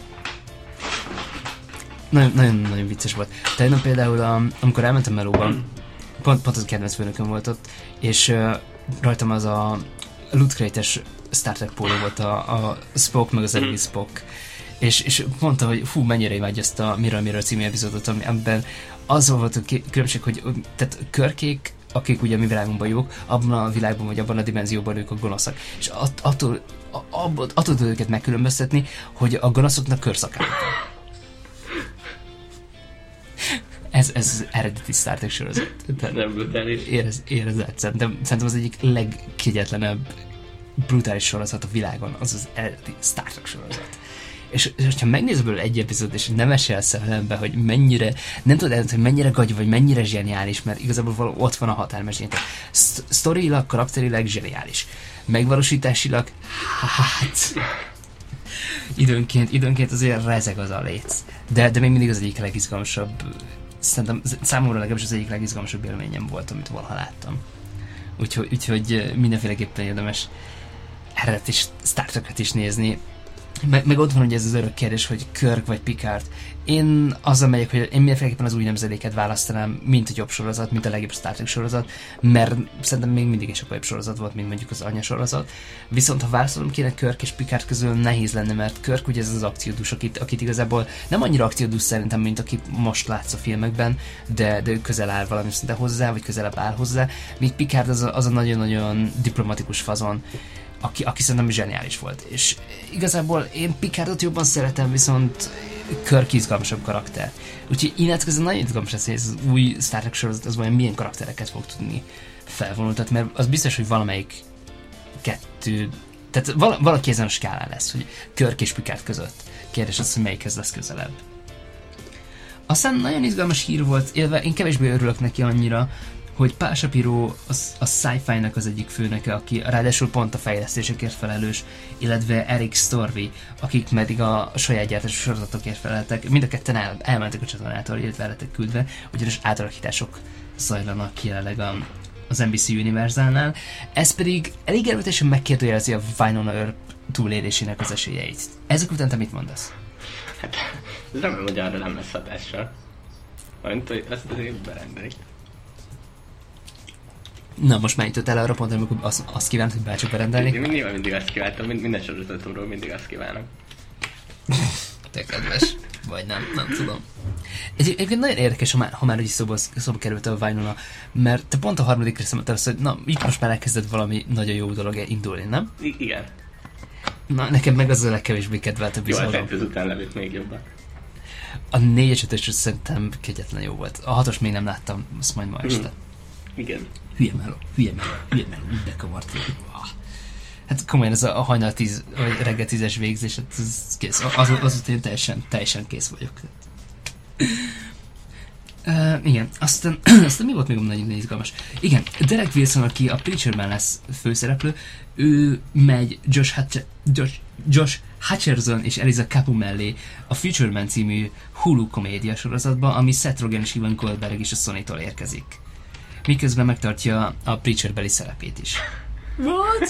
Nagyon-nagyon vicces volt. Tehát például, a, amikor elmentem melóban, pont, pont az a kedvenc főnököm volt ott, és uh, rajtam az a Loot Crate-es Star Trek póló volt, a, a Spock meg az előbbi Spock. És, és mondta, hogy fú, mennyire imádja ezt a Miről Miről című epizódot, amiben az volt a különbség, hogy tehát Körkék, akik ugye a mi világunkban jók, abban a világban vagy abban a dimenzióban ők a gonoszak. És att, attól, attól, attól tud őket megkülönböztetni, hogy a gonoszoknak körszakálnak. Ez, ez eredeti Star Trek sorozat. Nem brutális. Érez, érezed. Szerintem, szerintem az egyik legkegyetlenebb brutális sorozat a világon, az az eredeti Star Trek sorozat. És, és ha megnézed belőle egy epizód, és nem mesélsz szembe, hogy mennyire, nem tudod eldönteni, hogy mennyire gagy, vagy mennyire zseniális, mert igazából való, ott van a határmesdjén. Sztorilag, karakterileg zseniális. Megvalósításilag, hát... időnként, időnként azért rezeg az a léc. De, de még mindig az egyik legizgalmasabb, szerintem számomra legalábbis az egyik legizgalmasabb élményem volt, amit valaha láttam. Úgyhogy, úgyhogy mindenféleképpen érdemes eredeti Star Trek-et is nézni. Meg, meg ott van ugye ez az örök kérdés, hogy Kirk vagy Picard. Én azzal megyek, hogy én mindenféleképpen az új nemzedéket választanám, mint a jobb sorozat, mint a legjobb Star Trek sorozat, mert szerintem még mindig is sokkal jobb sorozat volt, mint mondjuk az anya sorozat. Viszont ha választanom kéne Kirk és Picard közül, nehéz lenne, mert Kirk ugye ez az akciódús, akit, akit igazából nem annyira akciódús szerintem, mint akit most látsz a filmekben, de, de ő közel áll valami szinte hozzá, vagy közelebb áll hozzá, míg Picard az a, az a nagyon-nagyon diplomatikus fazon, Aki, aki szerintem zseniális volt. És igazából én Picardot jobban szeretem, viszont Kirk izgalmasabb karakter. Úgyhogy innentől ez nagyon izgalmas lesz, hogy ez az új Star Trek sorozat az olyan milyen karaktereket fog tudni felvonultatni, mert az biztos, hogy valamelyik kettő, tehát vala, valaki ezen a skálán lesz, hogy Kirk és Picard között. Kérdés az, hogy melyikhez lesz közelebb. Aztán nagyon izgalmas hír volt, illetve én kevésbé örülök neki annyira, hogy Pál Shapiro az, a Sci-Fi-nak az egyik főnöke, aki ráadásul pont a fejlesztésekért felelős, illetve Eric Storvey, akik pedig a saját gyártású sorozatokért feleltek. Mind a ketten el, elmentek a csatornától, illetve el lettek küldve, ugyanis átalakítások zajlanak jelenleg a, az en bé cé Universal-nál. Ez pedig elég erőteljesen megkérdőjelezi a Wynonna Earp túlélésének az esélyeit. Ezek után te mit mondasz? Hát, remélem, hogy arra nem lesz hatással. Mint, hogy ezt azért berendelik. Na, most már jutott el arra pont, amikor azt, azt kívánt, hogy bárcsak berendelni. Én nyilván mindig azt kívántam, minden sorozatomról mindig azt kívánok. Te kedves. Vagy nem, nem tudom. Egyébként nagyon érdekes, ha már, ha már így szóba, szóba került a Wynonna, mert te pont a harmadik részem mondtad azt, hogy na, itt most már elkezdett valami nagyon jó dolog indulni, nem? I- igen. Na, nekem meg az a legkevésbé kedvelt epizódom. Jó, hát ez után levét még jobban. A négyes ötös szerintem kegyetlen jó volt. A hatos még nem láttam, azt majd ma este. Mm. Igen. Hülye meló, hülye meló, hülye meló, úgy bekavart. Hát komolyan ez a, a hajnal tíz, vagy reggel tízes végzés, hát ez kész. Az, azután én teljesen, teljesen kész vagyok. Uh, igen, aztán, aztán mi volt még nagyon izgalmas? Igen, Derek Wilson, aki a Preacherben lesz főszereplő, ő megy Josh, Hatcher, Josh, Josh Hutcherson és Eliza Capu mellé a Future Man című Hulu komédia sorozatba, ami Seth Rogen és Ivan Goldberg is a Sony-tól érkezik. Miközben megtartja a Preacher-beli szerepét is. What?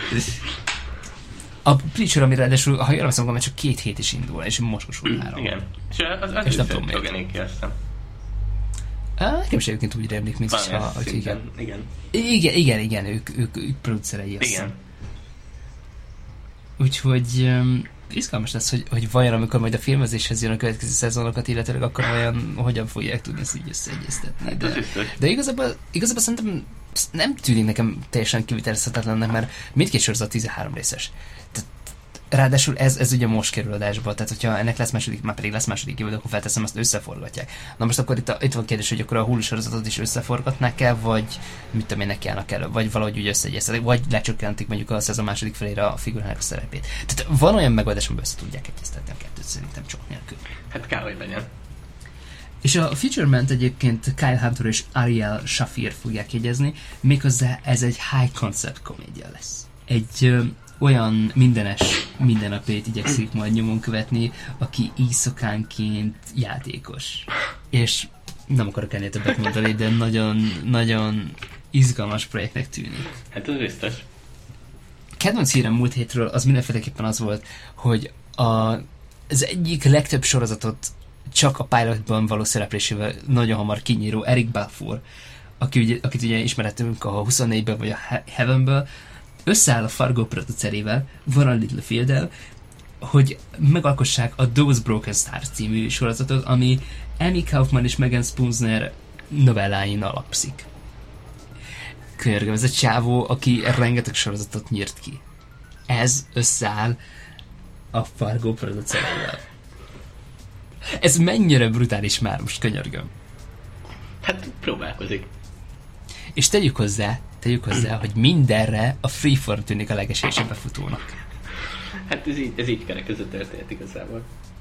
A Preacher, ami ráadásul, ha jól veszem, mert csak két hét is indul, és mososul három. Igen. És az, az, az is Seth Rogenék, aztán. Nekem is egyébként úgy rémlik, mint hogyha... Igen. Igen. Igen, igen, igen, ők, ők, ők producerei. Igen. Úgyhogy... Um, izgalmas lesz, hogy, hogy vajon amikor majd a filmezéshez jön a következő szezonokat, illetőleg akkor vajon hogyan fogják tudni ezt így összeegyeztetni. De, de igazából, igazából szerintem nem tűnik nekem teljesen kivitelezhetetlennek, mert mindkét sorozat tizenhárom részes. Tehát, ráadásul ez, ez ugye most kerül adásba, tehát hogyha ennek lesz második, már pedig lesz második évad, akkor felteszem, azt összeforgatják. Na most akkor itt, a, itt van a kérdés, hogy akkor a Hulu sorozatot is összeforgatnák el, vagy mit tudom én, neki állnak el, vagy valahogy úgy összeegyeztetik, vagy lecsökkentik mondjuk a szezon második felére a figurának a szerepét. Tehát van olyan megoldás, amiben össze tudják egyeztetni a kettőt, szerintem csak nélkül. Hát kell, hogy legyen. És a Featurement egyébként Kyle Hunter és Ariel Shafir fogják jegyezni, méghozzá ez egy high concept komédia lesz. Egy ö, olyan mindenes mindennapét igyekszik majd nyomon követni, aki éjszakánként játékos. És nem akarok ennél többet mondani, de nagyon, nagyon izgalmas projektnek tűnik. Hát ez biztos. Kedvenc hírem múlt hétről az mindenféleképpen az volt, hogy a, az egyik legtöbb sorozatot csak a pilotban való szereplésével nagyon hamar kinyíró Eric Balfour, aki ugye, akit ugye ismerhetünk a huszonnégyből vagy a Heavenből, összeáll a Fargo producerével, Warren Littlefield-el, hogy megalkossák a Those Broken Stars című sorozatot, ami Amy Kaufman és Megan Spooner novelláin alapszik. Könyörgöm, ez a csávó, aki rengeteg sorozatot nyírt ki. Ez összeáll a Fargo producerével. Ez mennyire brutális már, most könyörgöm. Hát próbálkozik. És tegyük hozzá, tegyük hozzá, hogy mindenre a Freeform tűnik a legesélyesebb befutónak. Hát ez így, ez így kerekezett történet igazából.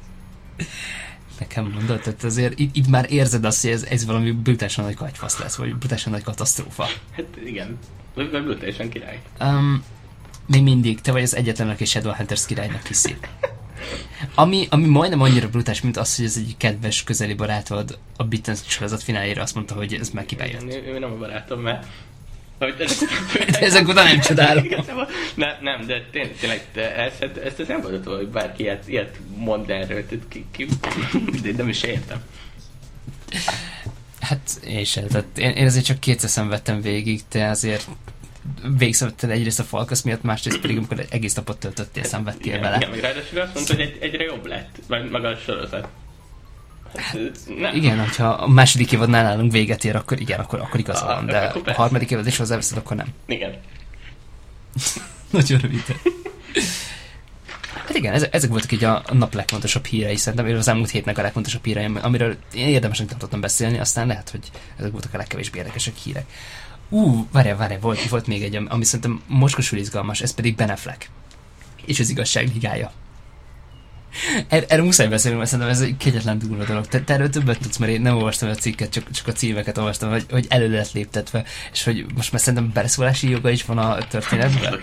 Nekem mondod, tehát azért itt, itt már érzed azt, hogy ez, ez valami brutálisan nagy kagyfasz lesz, vagy brutálisan nagy katasztrófa. Hát igen, vagy brutálisan király. Um, még mindig, te vagy az egyetlen, aki Shadowhunters királynak hiszi. Ami, ami majdnem annyira brutális, mint az, hogy ez egy kedves, közeli barátod a Bittens sorozat fináléra azt mondta, hogy ez meg kibejött. Ő, ő nem a barátom, mert... Ezek után nem csodálom. Ne, nem, de tényleg, tényleg de ezt, ezt az nem gondoltam, hogy bárki ilyet, ilyet mond erről, tehát ki, ki, de nem is értem. Hát én sem, tehát én, én azért csak kétszer szenvedtem végig, te azért végigszenvedted egyrészt a Falkasz miatt, másrészt pedig amikor egész napot töltöttél, szenvedtél igen, vele. Igen, meg ráadásul azt mondta, hogy egy, egyre jobb lett, meg, meg a sorozat. Hát, nem. Igen, hogyha a második évadnál nálunk véget ér, akkor igen, akkor, akkor igaz a, van, de a harmadik évad is hozzáveszed, akkor nem. Igen. Nagyon rövid. Hát igen, ezek, ezek voltak így a, a nap legfontosabb hírei, szerintem, az elmúlt hétnek a legfontosabb hírei, amiről én érdemesnek nem tudtam beszélni, aztán lehet, hogy ezek voltak a legkevésbé érdekesek hírek. Ú, várjál, várjál, volt, volt még egy, ami szerintem mocskosul izgalmas, ez pedig Ben Affleck. És az igazság ligája. Er, erről muszáj beszélni, mert szerintem ez egy kegyetlen durva dolog. Te, te erről többet tudsz, mert én nem olvastam a cikket, csak, csak a címeket olvastam, hogy, hogy elő lett léptetve, és hogy most már szerintem beleszólási joga is van a történetben.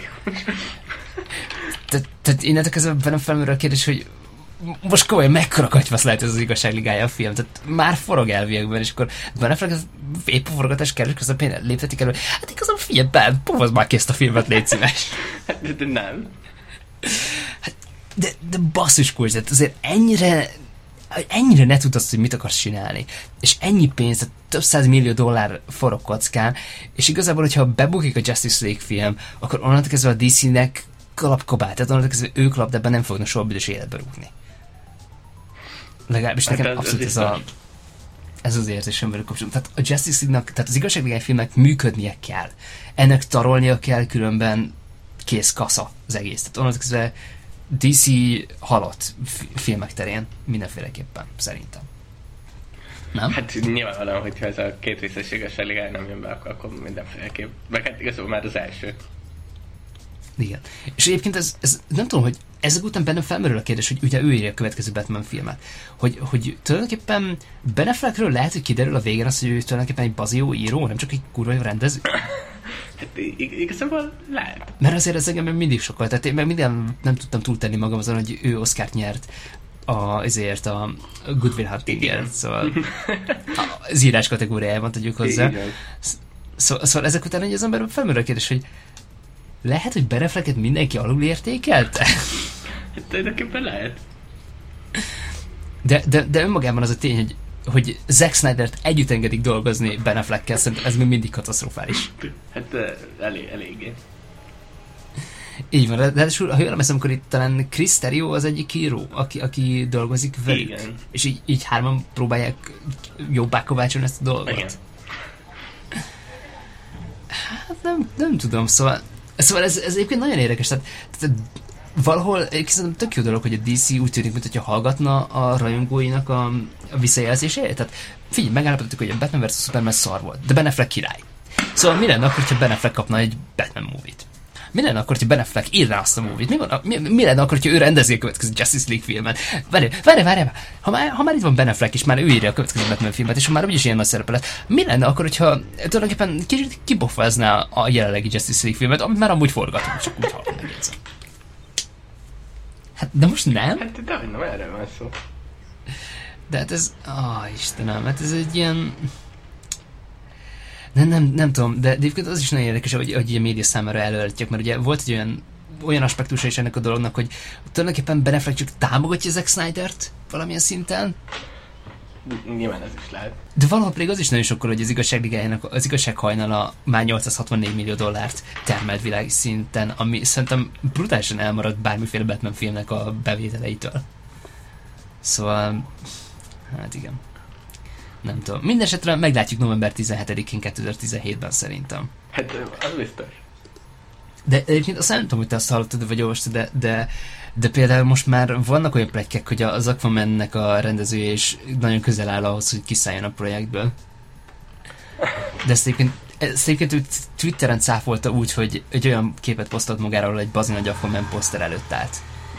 Tehát te, innentől kezdve bennem felmerül a kérdés, hogy most komolyan mekkora katyvasz lehet ez az igazságligája a film, tehát már forog elviekben, és akkor Ben Affleck épp a forgatás kerül közepén léptetik elő. Hát igazából figyelj, Ben, povazd már ki ezt a filmet, légy szíves. De, de nem. Hát, de, de basszus kulcs, tehát azért ennyire ennyire ne tudod azt, hogy mit akarsz csinálni. És ennyi pénz, tehát több száz millió dollár forog kockán, és igazából, hogyha bebukik a Justice League film, akkor onnantól kezdve a dé cé-nek kalapkabát, tehát onnantól kezdve ők lap, de ebben nem fognak soha büdös életbe rúgni. Legalábbis nekem hát ez, abszolút ez, ez, a, ez az érzésem velük kapcsolatban. Tehát a Justice League-nak, tehát az igazságvilág filmnek működnie kell. Ennek tarolnia kell, különben kész kasza az egész. Tehát onnantól kezdve dé cé halott filmek terén mindenféleképpen, szerintem. Nem? Hát nyilvánvalóan, hogyha ez a két részes igazságvilág nem jön be, akkor, akkor mindenféleképp. Meg hát igazából már az első. Igen. És egyébként ez, ez nem tudom, hogy ezek után bennem felmerül a kérdés, hogy ugye ő írja a következő Batman filmet. Hogy, hogy tulajdonképpen Ben Affleckről lehet, hogy kiderül a végén az, hogy ő tulajdonképpen egy bazió író, nem csak egy kurva jó rendező. Hát igazából lehet. Mert azért ez engem mindig sokkal, tehát én meg minden nem tudtam túltenni magam azon, hogy ő Oscart nyert a, ezért a Good Will Huntingért, szóval az írás kategóriájában tudjuk hozzá. Szóval, szóval ezek után hogy az ember felmerül a kérdés, hogy lehet, hogy Ben Afflecket mindenki alul értékelte? Hát tulajdonképpen lehet. De, de, de önmagában az a tény, hogy, hogy Zack Snydert együtt engedik dolgozni Ben Affleckkel, szerintem ez még mindig katasztrofális. Hát elég, eléggé. Így van, de ha jól emlékszem, akkor itt talán Chris Terrio az egyik író, aki, aki dolgozik velük. Igen. És így, így hárman próbálják jobbá kovácsolni ezt a dolgot. Igen. Hát nem, nem tudom, szóval, szóval ez, ez egyébként nagyon érdekes, tehát, tehát valahol szerintem tök jó dolog, hogy a dé cé úgy tűnik, mintha hallgatna a rajongóinak a, a visszajelzését. Tehát figyelj, megállapítottuk, hogy a Batman versus. Superman szar volt, de Ben Affleck király. Szóval mi lenne akkor, ha Ben Affleck kapna egy Batman movie-t? Mi lenne akkor, ha Ben Affleck írná azt a movie-t? Mi, van, mi, mi lenne akkor, ha ő rendezi a következő Justice League filmet? Várj, várj, várj, ha már, ha már itt van Ben Affleck, és már ő írja a következő Batman filmet, és ha már úgyis ilyen nagy szerepe lett, mi lenne akkor, hogyha tulajdonképpen kicsit kibofázná a jelenlegi Justice League filmet, amit már amúgy forgatunk, csak úgy hallom megjegyzem. Hát, de most nem? Hát, de nem, erről van szó. De hát ez... Ó, Istenem, hát ez egy ilyen... Nem, nem, nem tudom, de, de egyébként az is nagyon érdekes, hogy, hogy a média számára előadják, mert ugye volt egy olyan, olyan aspektusa is ennek a dolognak, hogy tulajdonképpen Ben Affleck csak támogatja Zack Snydert valamilyen szinten. Nyilván ez is lehet. De valahol pedig az is nagyon sokkal, hogy az igazságligájának, az igazsághajnala már nyolcszázhatvannégy millió dollárt termelt világ szinten, ami szerintem brutálisan elmaradt bármiféle Batman filmnek a bevételeitől. Szóval, hát igen. Nem tudom. Mindenesetre meglátjuk november tizenhetedikén kétezer-tizenhétben szerintem. Hát az biztos. De egyébként azt nem tudom, hogy te azt hallottad, vagy olvastad, de, de, de például most már vannak olyan pletykek, hogy az Aquaman-nek a rendezője is nagyon közel áll ahhoz, hogy kiszálljon a projektből. De ezt egyébként, ezt egyébként ő Twitteren cáfolta úgy, hogy egy olyan képet posztolt magáról, egy bazin nagy Aquaman poszter előtt állt.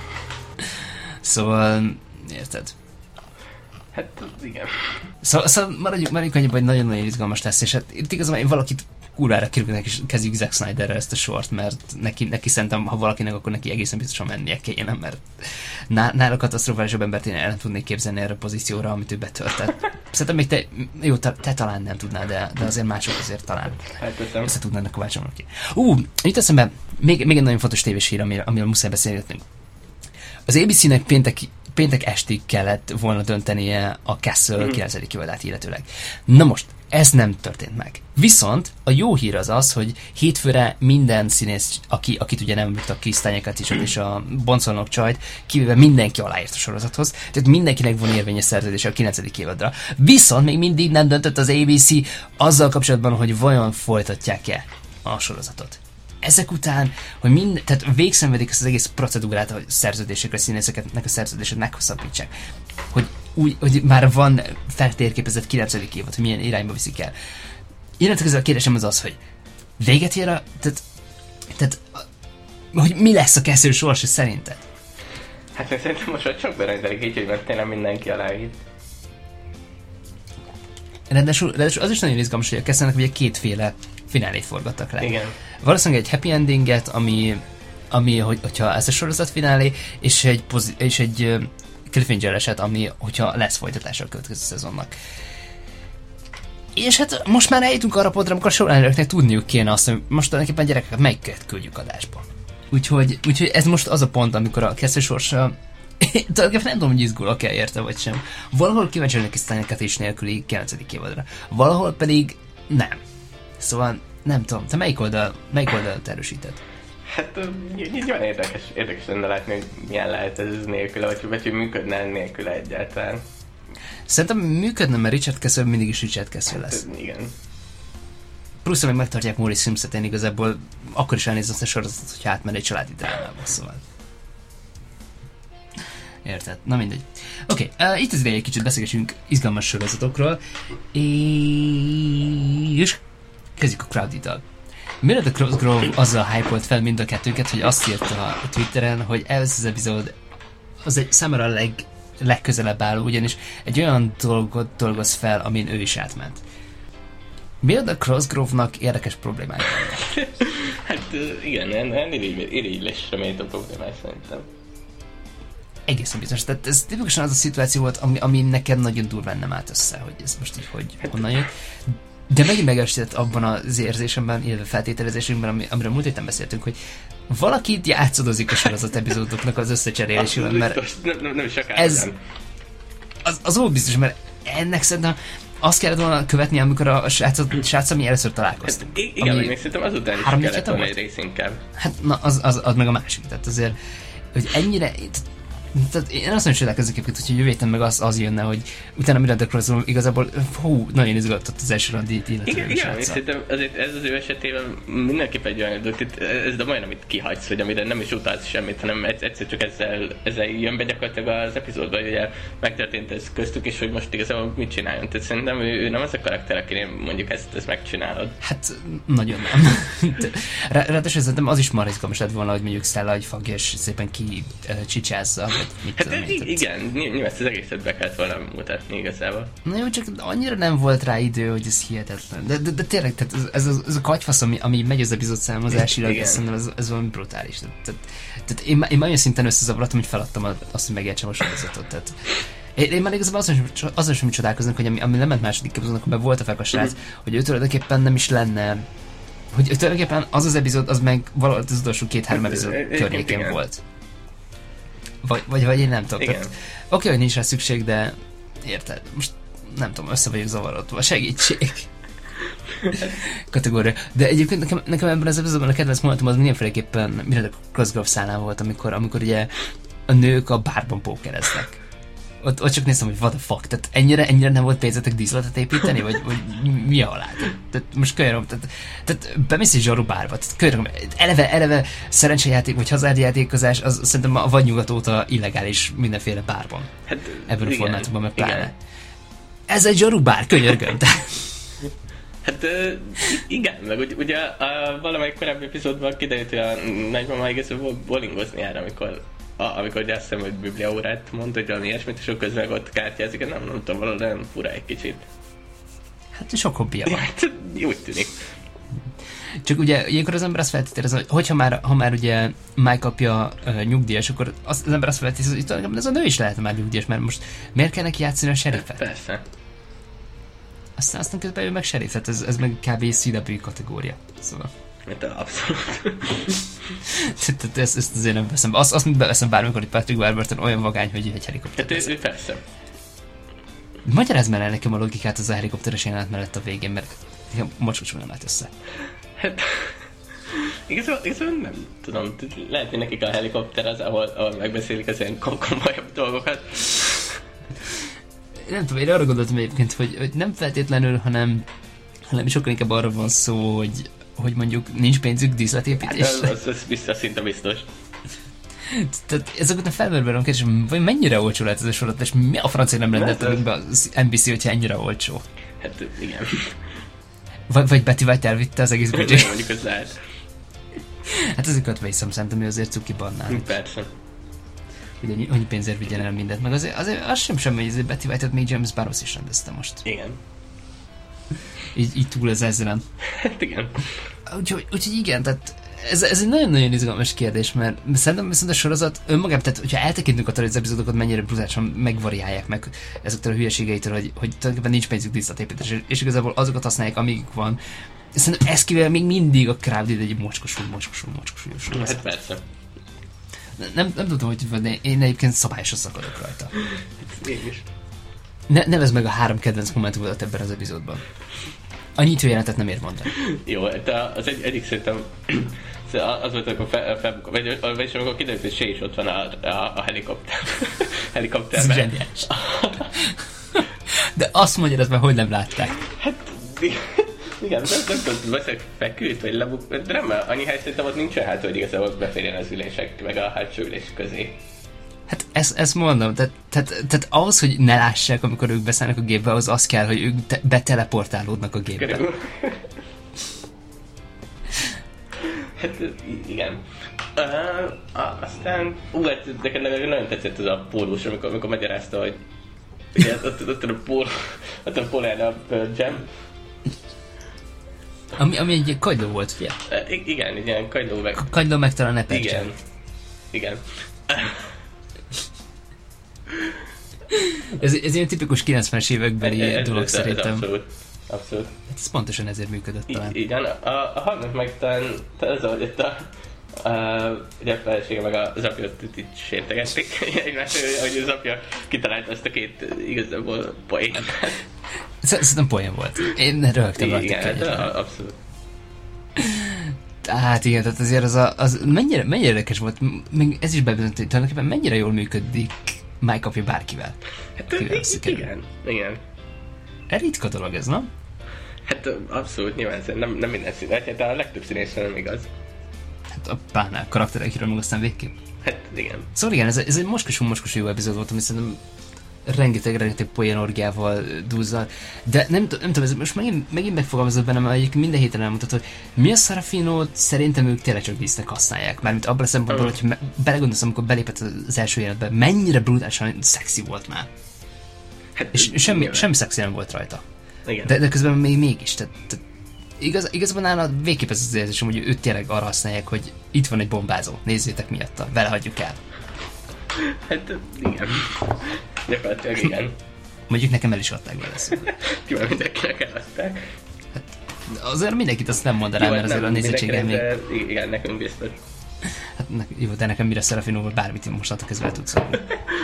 Szóval, érted? Hát, igen. Szóval, szóval maradjunk, maradjunk annyiban, hogy nagyon-nagyon izgalmas lesz, és hát itt igazából én valakit kurvára kirúgnak és kezdjük Zack Snyderrel ezt a sort, mert neki, neki szerintem, ha valakinek, akkor neki egészen biztosan mennie kéne, mert nála katasztrofálisabb embert én el nem tudnék képzelni erre a pozícióra, amit ő betöltett. Szerintem még te, jó, te, te talán nem tudnád, de, de azért mások azért talán hát, össze tudnának kovácsolni ki. Ú, itt eszembe, még, még egy nagyon fontos tévés hír, amiről, amiről muszáj beszélgetnünk. Az á bé cé-nek péntek péntek estig kellett volna döntenie a Castle kilencedik évadát illetőleg. Na most, ez nem történt meg. Viszont a jó hír az az, hogy hétfőre minden színész, aki, akit ugye nem a Krisztányokat is, és a boncolnok csajt, kivéve mindenki aláírt a sorozathoz, tehát mindenkinek van érvényes szerződése a kilencedik évadra. Viszont még mindig nem döntött az á bé cé azzal kapcsolatban, hogy vajon folytatják-e a sorozatot. Ezek után, hogy mind, tehát végszenvedik ezt az egész procedúrát, hogy szerződésekre, színészeknek a szerződését meghosszabbítsák. Hogy úgy, hogy már van feltérképezett kilencedik évad, hogy milyen irányba viszik el. Illetve ez a kérdésem az az, hogy véget ér a... Tehát, tehát hogy mi lesz a kezdő sorsa szerinted? Hát én szerintem most már csak berendelik így, hogy mert tényleg mindenki aláírt. Ráadásul, ráadásul az is nagyon izgalmas, hogy a Castle-nek ugye kétféle finálét forgattak le. Igen. Valószínűleg egy happy endinget, ami, ami hogy, hogyha ez a sorozat finálé, és egy, pozi- és egy uh, cliffhanger eset, ami, hogyha lesz folytatása a következő szezonnak. És hát most már eljutunk arra pontra, amikor a sorrendőröknek tudniuk kéne azt, hogy most tulajdonképpen gyerekeket melyiket küldjük adásba. Úgyhogy, úgyhogy ez most az a pont, amikor a kezdő sorsa tulajdonképpen nem tudom, hogy izgulok-e érte, vagy sem. Valahol kíváncsi vagyok Krisztányokat is nélküli kilencedik évadra. Valahol pedig nem. Szóval nem tudom, te melyik oldal, melyik oldalt erősíted? Hát így olyan érdekes, érdekes lenne látni, hogy milyen lehet ez nélküle, vagy, vagy hogy működne nélküle egyáltalán. Szerintem működne, mert Richard Castle mindig is Richard Castle lesz. Hát, igen. Plusz, hogy megtartják Maurice Simpson-t, én igazából akkor is elnézem azt a sorozatot, hogy átmenj egy családi drámába, szóval. Érted? Na mindegy. Oké, okay, uh, itt az ideje egy kicsit beszélgessünk izgalmas sorozatokról, és kezdjük a Crowded-dal. Miért a Crossgrove azzal hype-olt fel mind a kettőket, hogy azt írta a Twitteren, hogy ez az epizód az egy számára a leg, legközelebb álló, ugyanis egy olyan dolgot dolgoz fel, amin ő is átment. Miért a Crossgrove-nak érdekes problémája vannak? Hát igen, ennél irigylésre mért a problémás szerintem. Egészen biztos. Tehát ez tipikusan az a szituáció volt, ami, ami nekem nagyon durván nem állt össze, hogy ez most így hogy honnan jött. De megint megerősített abban az érzésemben, illetve feltételezésünkben, ami, amiről múlt héten beszéltünk, hogy valaki játszadozik a sorozat epizódoknak az összecserélésével, mert nem, nem, nem ez az, az úgy biztos, mert ennek szerintem azt kellett volna követni, amikor a srácot, srácot mi először találkoztunk. Hát, igen, ami... meg szerintem azután is kellett volna egy rész inkább. Hát na, az, az, az meg a másik. Tehát azért, hogy ennyire... Tehát én azt nem csodálkozok egyébként, hogyha jövő héten meg az, az jönne, hogy utána Miranda Crossról igazából hú, nagyon izgatott az első randit, illetve igen, igen, szerintem azért ez az ő esetében mindenképp egy olyan dolog, ez de majd, amit kihagysz, hogy amire nem is utalsz semmit, hanem egyszer csak ezzel, ezzel jön be gyakorlatilag az epizódban, hogy ugye megtörtént ez köztük, és hogy most igazából mit csináljon. Tehát szerintem ő, ő nem az a karakter, akinél mondjuk ezt, ezt megcsinálod. Hát nagyon nem. Ráadásul szerintem az is már izgalmas lett volna, hogy mondjuk Stella egy fogja, és szépen ki uh, csicsázza. Hát tudom, igen, nyilván ezt az egészet be kellett volna mutatni igazából. Na jó, csak annyira nem volt rá idő, hogy ez hihetetlen. De, de, de tényleg, tehát ez, ez, ez a kagyfasz, ami, ami megy az epizód számozásilag, szerintem ez, ez valami brutális. Tehát, tehát, tehát én, én már olyan szinten összezavarodtam, hogy feladtam azt, hogy megértsem a sorozatot. Tehát, én, én már igazából azon, azon sem csodálkoznak, hogy ami, ami lement második epizódnak, amiben volt a fel a srác, hogy ő tulajdonképpen nem is lenne, hogy ő tulajdonképpen az az epizód, az meg valahogy az utolsó két-három epizód környékén volt. Vagy, vagy, vagy én nem tudom. Oké, okay, hogy nincs rá szükség, de érted? Most nem tudom, össze vagyok zavarodva. Segítség. Kategória. De egyébként nekem, nekem ebben az epizódban a kedvenc mondatom az mindenféleképpen Miranda Cosgrove szálán volt, amikor, amikor ugye a nők a bárban pókereznek. Ott, ott csak néztem, hogy what the fuck, tehát ennyire, ennyire nem volt pénzetek díszletet építeni, vagy, vagy mi a halál? Tehát most kölyöröm, tehát, tehát bemész egy zsaru bárba, tehát kölyöröm, eleve, eleve szerencsejáték, vagy hazárjátékozás, az szerintem a vadnyugat óta illegális mindenféle bárban. Hát, ebben igen, a formátumban, meg pláne. Ez egy zsaru bár, könyörgöm, tehát... Hát uh, igen, meg ugye, ugye uh, valamelyik korábbi epizódban kiderült, hogy a nagymama igazából bowlingozni jár, amikor A, amikor ugye azt hiszem, hogy bibliaórát mondta, hogy valami ilyesmit, és akkor közben ott kártyázik, nem, nem tudom, valami nem fura egy kicsit. Hát sok hobbija van. Hát, úgy tűnik. Csak ugye ilyenkor az ember azt feltételez, hogy hogyha már, ha már ugye Mike kapja uh, nyugdíjas, akkor az, az ember azt feltételez, hogy talán ez a nő is lehet már nyugdíjas, mert most miért kell neki játszani a seriffet? Persze. Aztán, aztán közben ő meg seriff, tehát ez, ez meg kb. cé dupla vé kategória. Szóval... Mint abszolút. Tehát ezt, ezt azért nem veszem. Azt, azt beveszem bármikor, hogy Patrick Warburton olyan vagány, hogy egy helikopter. Hát ő, ő persze. Magyarázd már el nekem a logikát az a helikopteres jelenet mellett a végén, mert mocskosul nem állt össze. Hát... Igazából, igazából nem tudom. Lehet, hogy nekik a helikopter az, ahol, ahol megbeszélik az ilyen komolyabb dolgokat. Nem tudom, én arra gondoltam egyébként, hogy, hogy nem feltétlenül, hanem, hanem sokkal inkább arra van szó, hogy hogy mondjuk nincs pénzük díszletépítésre. Hát az, az biztos, szinte biztos. Tehát ezeket a felmerülben kérdés, hogy mennyire olcsó lehet ez a sorozat, és mi a francia nem rendeltek be az en bé cé, hogyha ennyire olcsó? Hát igen. Vagy, vagy Betty White elvitte az egész büdzsét. Mondjuk az lehet. Hát ezeket veszem, szerintem ő azért cuki bannál. Persze. Hogy annyi pénzért vigyen el mindent, meg azért, azért az sem semmi, hogy Betty White-et még James Barrows is rendezte most. Igen. Így, így túl az ezren. Hát igen. Úgyhogy, úgyhogy igen, tehát ez, ez egy nagyon-nagyon izgalmas kérdés, mert szerintem viszont a sorozat önmagában, tehát hogyha eltekintünk attól, hogy az epizódokat mennyire brutálisan megvariálják meg ezektől a hülyeségeitől, hogy, hogy tulajdonképpen nincs pénzük díszletépítés, és igazából azokat használják, amíg van. Szerintem ez kivel még mindig a Crowded egy mocskosul, mocskosul, mocskosul sorozat. Hát persze. Nem, nem tudom, hogy tudod, én egyébként szabályosan szakadok rajta. Mégis. Ne, nevezd meg a három kedvenc momentumodat ebben az epizódban. A nyitó jelenetet nem ér mondani. Jó, de az egy, egyik szerintem az volt, amikor fel, fel, vagy, vagy amikor kiderült, hogy se is ott van a, a, a helikopter. helikopterben. Ez zseniás. De azt mondja, ezt már hogy nem látták? Hát, igen, nem, nem tudom, valószínűleg feküdt, vagy lebuk, de nem, annyi hely szerintem ott nincs hát, hogy igazából beférjen az ülések, meg a hátsó ülés közé. Hát ezt, ezt mondom, tehát, tehát, tehát ahhoz, hogy ne lássák, amikor ők beszállnak a gépbe, az az kell, hogy ők te, beteleportálódnak a gépbe. Hát igen. Uh, aztán, ú, hát neked nagyon tetszett az a pólós, amikor, amikor magyarázta, hogy ugye, ott, ott, ott a pól, ott a pólán a Jam. Ami, ami egy kagyló volt, ugye? Uh, igen, egy ilyen kagyló meg... Kagyló meg talán Apple Igen, Jam. igen. ez, ez ilyen tipikus kilencvenes évekbeli ez, dolog ez, szerintem. Ez abszolút. Abszolút. Hát ez pontosan ezért működött talán. I- igen, a, a harmadik meg talán az, hogy itt a Uh, ugye a felesége meg az apja itt sértegették egymást, hogy az apja kitalálta azt a két igazából poént. Szerintem poén volt. Én röhögtem rajta. Igen, hát abszolút. Hát igen, tehát azért az, a, az mennyire, mennyire érdekes volt, még ez is bebizonyított, hogy tulajdonképpen mennyire jól működik Mike apja bárkivel. Hát igen, igen. Ritka dolog ez, nem? Hát abszolút, nyilván nem, nem minden színész, de a legtöbb színészre nem igaz. Hát a pánál karakterekről meg aztán végképp. Hát igen. Szóval igen, ez, ez egy moskosú-moskosú jó epizód volt, ami szerintem rengeteg-rengeteg poén orgiával dúzzal, de nem, nem tudom, ez most megint, megint megfogalmazott bennem, hogy minden héten elmondtad, hogy mi a Serafinót szerintem ők tényleg csak víznek használják, mármint abban a szempontból, hogy me- belegondolsz, amikor belépett az első életbe, mennyire brutálisan szexi volt már. Hát, és semmi, semmi szexi nem volt rajta. Igen. De, de közben még mégis, tehát, tehát igaz, igazban nála végképp ez az érzésem, hogy őt tényleg arra használják, hogy itt van egy bombázó, nézzétek miatta, vele hagyjuk el. Hát igen. Gyakorlatilag igen. Mondjuk nekem el is adták vele szóval. Jó, mindenkinek eladták. Hát azért mindenkit azt nem mondanám, mert azért a nézettséggel még... Igen, nekünk biztos. Hát ne, jó, de nekem mire Serafinóval bármit én mostantól kezdve el tudsz szólni.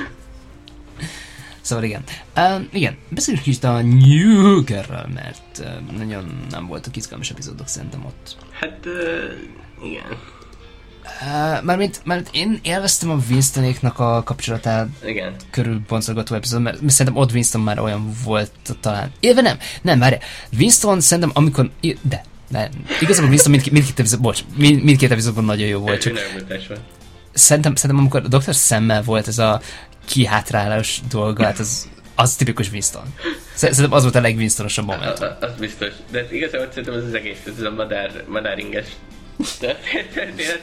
Szóval igen. Uh, igen, beszéljünk kicsit a New Girl-ről, mert uh, nagyon nem voltak izgalmas epizódok szerintem ott. Hát uh, igen. Uh, mármint, mármint én élveztem a Winstonéknak a kapcsolatát igen. körül boncolgató epizód, mert, mert szerintem ott Winston már olyan volt talán. Élve nem, nem, várjál. Winston szerintem amikor, de, de igazából Winston mindkét, mindkét epizód, bocs, mind, mindkét epizódban nagyon jó volt, csak szerintem, szerintem amikor a doktor Sam-mel volt ez a kihátrálós dolga, hát az, az tipikus Winston. Szerintem az volt a legwinstonosabb moment. Az, az biztos, de igazából szerintem az az egész, ez a madár, madáringes történet.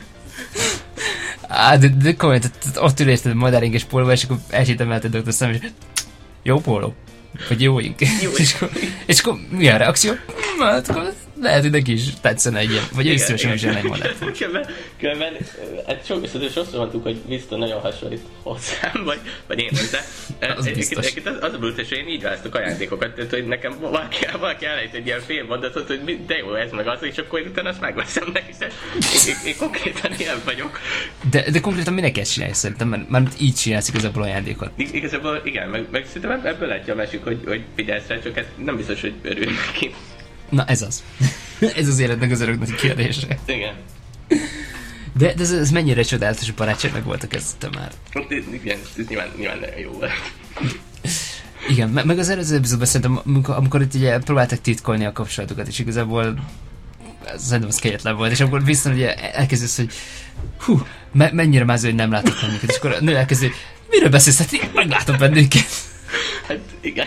Á, de, de komolyan, ott ülésted a madáringes pólóba, és akkor elsétemelte doktor Sam, és jó póló. Vagy jó ink. Jó és, akkor, és akkor mi a reakció? Hát akkor lehet, hogy neki is tetszene egy ilyen, vagy ő is szívesen is egy madárt. Különben, hát sok viszont sokszor mondtuk, hogy Winston nagyon hasonlít hozzám, vagy, vagy én hozzá. Az biztos. Az, az a brutus, hogy én így választok ajándékokat, tehát hogy nekem valaki, valaki elejt egy ilyen fél mondatot, hogy de jó, ez meg az, és akkor utána azt megveszem neki, hiszen én, én, én konkrétan ilyen vagyok. De, de konkrétan minek ezt csinálj szerintem, mert, mert így csinálsz igazából ajándékot. I- igazából igen, meg, meg szerintem ebből látja a mesük, hogy, hogy figyelsz rá, csak hát nem biztos, hogy örül neki. Na ez az. Ez az életnek az örök nagy kérdése. Igen. De, de ez, ez mennyire csodálatos barátságnak voltak ezzel már. Igen, ez nyilván, nyilván nagyon jó volt. Igen, meg, meg az előző epizódban szerintem, amikor, amikor itt ugye próbáltak titkolni a kapcsolatokat, és igazából szerintem az kegyetlen volt, és akkor viszont ugye elkezdesz, hogy hú, me, mennyire mázó, hogy nem látok bennünket, és akkor a nő elkezd, hogy miről beszélsz, hát én meglátom bennünket. Hát igen.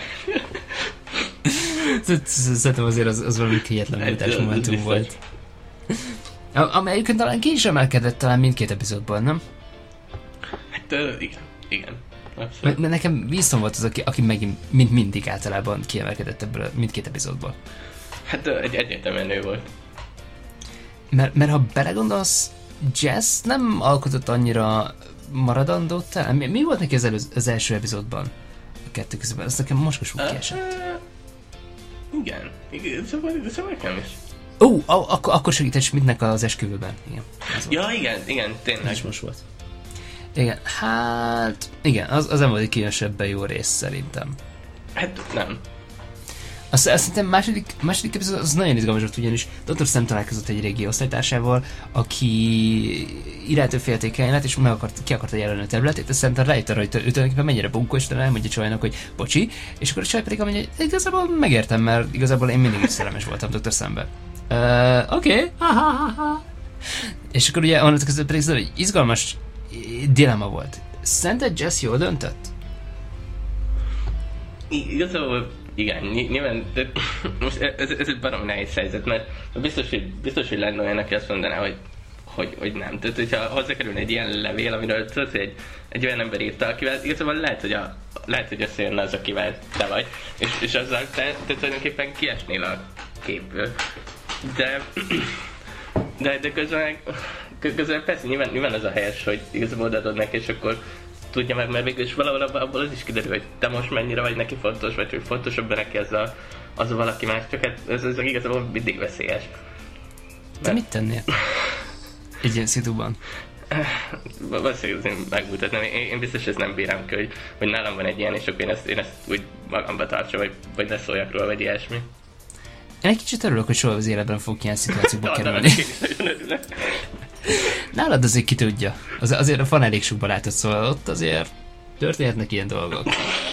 Szerintem azért az, az valami kegyetlen műtás momentum volt. Amelyiként talán ki is emelkedett talán mindkét epizódból, nem? Hát uh, igen, igen. Mert nekem Winston volt az, aki, aki megint, mint mindig általában kiemelkedett ebből mindkét epizódból. Hát uh, egy egyértelműen nő volt. Mert, mert ha belegondolsz, Jess nem alkotott annyira maradandót talán? Mi, mi volt neki az, előz, az első epizódban? A kettő közben, azt nekem moskos úgy kiesett. Uh, igen, igen, szóval, szóval nekem is. Ó, oh, oh, akkor, akkor segített Schmidtnek az esküvőben. Igen, ja, igen, igen, tényleg. Ez most volt. Igen, hát... Igen, az, az nem volt egy különösebben jó rész szerintem. Hát nem. Azt, azt szerintem második, második epizód az nagyon izgalmas volt, ugyanis doktor Sam találkozott egy régi osztálytársával, aki iránytől féltékeny lett, és meg akart, ki akarta jelölni a területét, és szerintem rájött arra, hogy ő tulajdonképpen mennyire bunkó, és utána elmondja Csajnak, hogy bocsi, és akkor a Csaj pedig mondja, hogy igazából megértem, mert igazából én mindig is szerelmes voltam doktor Sambe. Uh, Oké, okay. És akkor ugye onnantól kezdve pedig szóval, hogy izgalmas dilemma volt. Szerinted Jess jól döntött? I- igazából igen, ny- nyilván, de most ez, ez egy baromi nehéz helyzet, mert biztos, hogy, biztos, hogy lenne olyan, aki azt mondaná, hogy, hogy, hogy nem. Tehát, hogyha hozzákerülne egy ilyen levél, amiről tudod, hogy egy, egy olyan ember írta, akivel igazából lehet, hogy, a, lehet, hogy összejönne az, akivel te vagy, és, és azzal te, te tulajdonképpen kiesnél a képből. De, de, de közben, közben persze nyilván, nyilván az a helyes, hogy igazából odaadod neki, és akkor tudja meg, mert végül is valahol abból az is kiderül, hogy te most mennyire vagy neki fontos, vagy hogy fontosabb neki az a, az a valaki más, csak hát ez, ez igazából mindig veszélyes. Te mit tennél? egy ilyen szituban? Valószínűleg azért megmutatnám. Én, én biztos ez nem bírám ki, hogy, hogy nálam van egy ilyen, és akkor én ezt, én ezt úgy magamba tartsam, vagy, vagy ne szóljak róla, vagy ilyesmi. Én egy kicsit örülök, hogy soha az életben fogok ilyen szituációba kerülni. Nálad azért ki tudja. Az, azért van elég sok barátot, szóval ott azért történhetnek ilyen dolgok.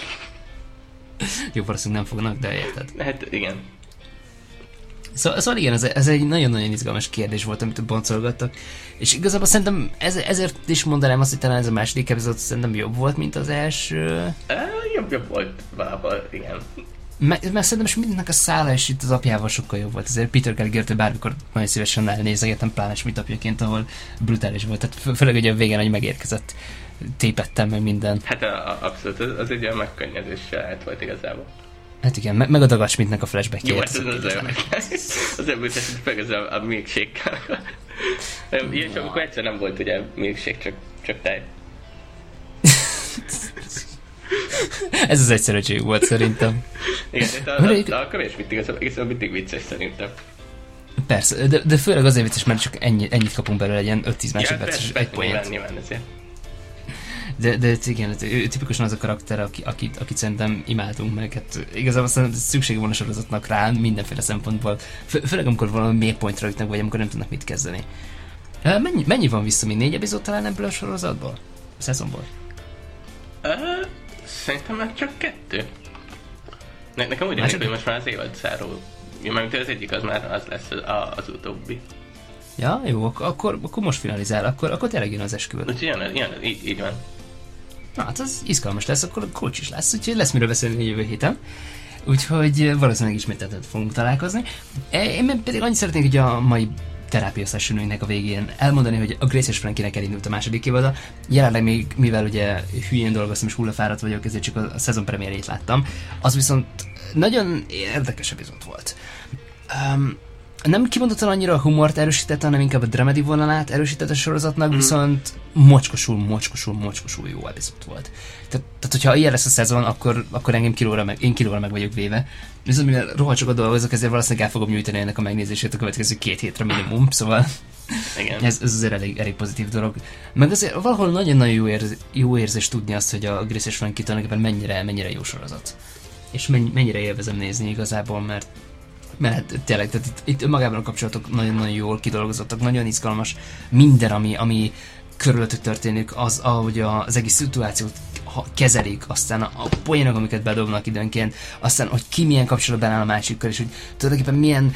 Jó, valószínűleg nem fognak, de érted. Hát igen. Szóval, szóval igen, ez, ez egy nagyon-nagyon izgalmas kérdés volt, amit boncolgattak. És igazából szerintem ez, ezért is mondanám azt, hogy talán ez a második epizód szerintem jobb volt, mint az első. E, jobb, jobb volt valahol, igen. Mert, mert szerintem is mindennek a szála és itt az apjával sokkal jobb volt. Ezért Peter Gallagher-től bármikor nagyon szívesen elnézegetem, pláne Schmidt apjaként, ahol brutális volt. Tehát főleg ugye a végén, hogy megérkezett, tépettem meg minden. Hát a, a, abszolút, az, az egy olyan megkönnyezéssel át volt igazából. Hát igen, meg, meg a Dagat Schmidtnek a flashback-jét. Jó, hát az az olyan, az olyan bűt, meg az a, a milkshake-kel. Ilyen csak akkor egyszer nem volt ugye milkshake, csak, csak tej. Ez az egyszerűség volt szerintem. Igen, a, a, a, a kövés mit igazából, igazából mindig vicces szerintem. Persze, de, de főleg azért vicces, mert csak ennyi, ennyit kapunk belőle, egy ilyen öt-tíz másodperces ja, egy poént. Nyilván ezért. De, de igen, ő tipikusan az a karakter, aki, akit, akit szerintem imádunk meg. Hát igazából szükség van a sorozatnak rá mindenféle szempontból. Fő, főleg amikor valami mélypontra jutnak, vagy amikor nem tudnak mit kezdeni. Mennyi, mennyi van vissza, mi négy epizód talán ebből a sorozatból? A szezonból? Uh, szerintem már csak kettő. Ne, nekem úgy emlékszik, hogy most már az évad száró. Mert az egyik az már az lesz az, az utóbbi. Ja, jó, akkor, akkor most finalizál, akkor, akkor tényleg jön az esküvőd. Úgyhogy jön, jön, így, így van. Na, hát az izgalmas lesz, akkor kulcs is lesz, úgyhogy lesz miről beszélni jövő héten. Úgyhogy valószínűleg ismételten fogunk találkozni. Én pedig annyit szeretnék, hogy a mai terápia sessionünknek a végén elmondani, hogy a Grace és Frankie-nek elindult a második évada. Jelenleg még, mivel ugye hülyén dolgoztam és hullafáradt vagyok, ezért csak a szezon premierjét láttam. Az viszont nagyon érdekes epizód volt. Um, nem kimondottan annyira a humort erősítette, hanem inkább a dramedy vonalát erősítette a sorozatnak, mm. viszont mocskosul, mocskosul, mocskosul jó epizód volt. Tehát, tehát hogyha ilyen lesz a szezon, akkor, akkor engem kilóra meg, én kilóra meg vagyok véve. Viszont mivel rohadt sokat dolgozok, ezért valószínűleg el fogom nyújtani ennek a megnézését a következő két hétre minimum, szóval igen. ez, ez azért elég, elég pozitív dolog. Meg azért valahol nagyon-nagyon jó, érz, jó érzés tudni azt, hogy a Grace és Frankie tulajdonképpen mennyire, mennyire jó sorozat. És mennyire élvezem nézni igazából, mert mert tényleg, tehát itt, itt önmagában a kapcsolatok nagyon-nagyon jól kidolgozottak, nagyon izgalmas minden, ami, ami körülöttük történik, az, ahogy az egész szituációt kezelik, aztán a, a poénok, amiket bedobnak időnként, aztán, hogy ki milyen kapcsolatban áll a másikkal, és hogy tulajdonképpen milyen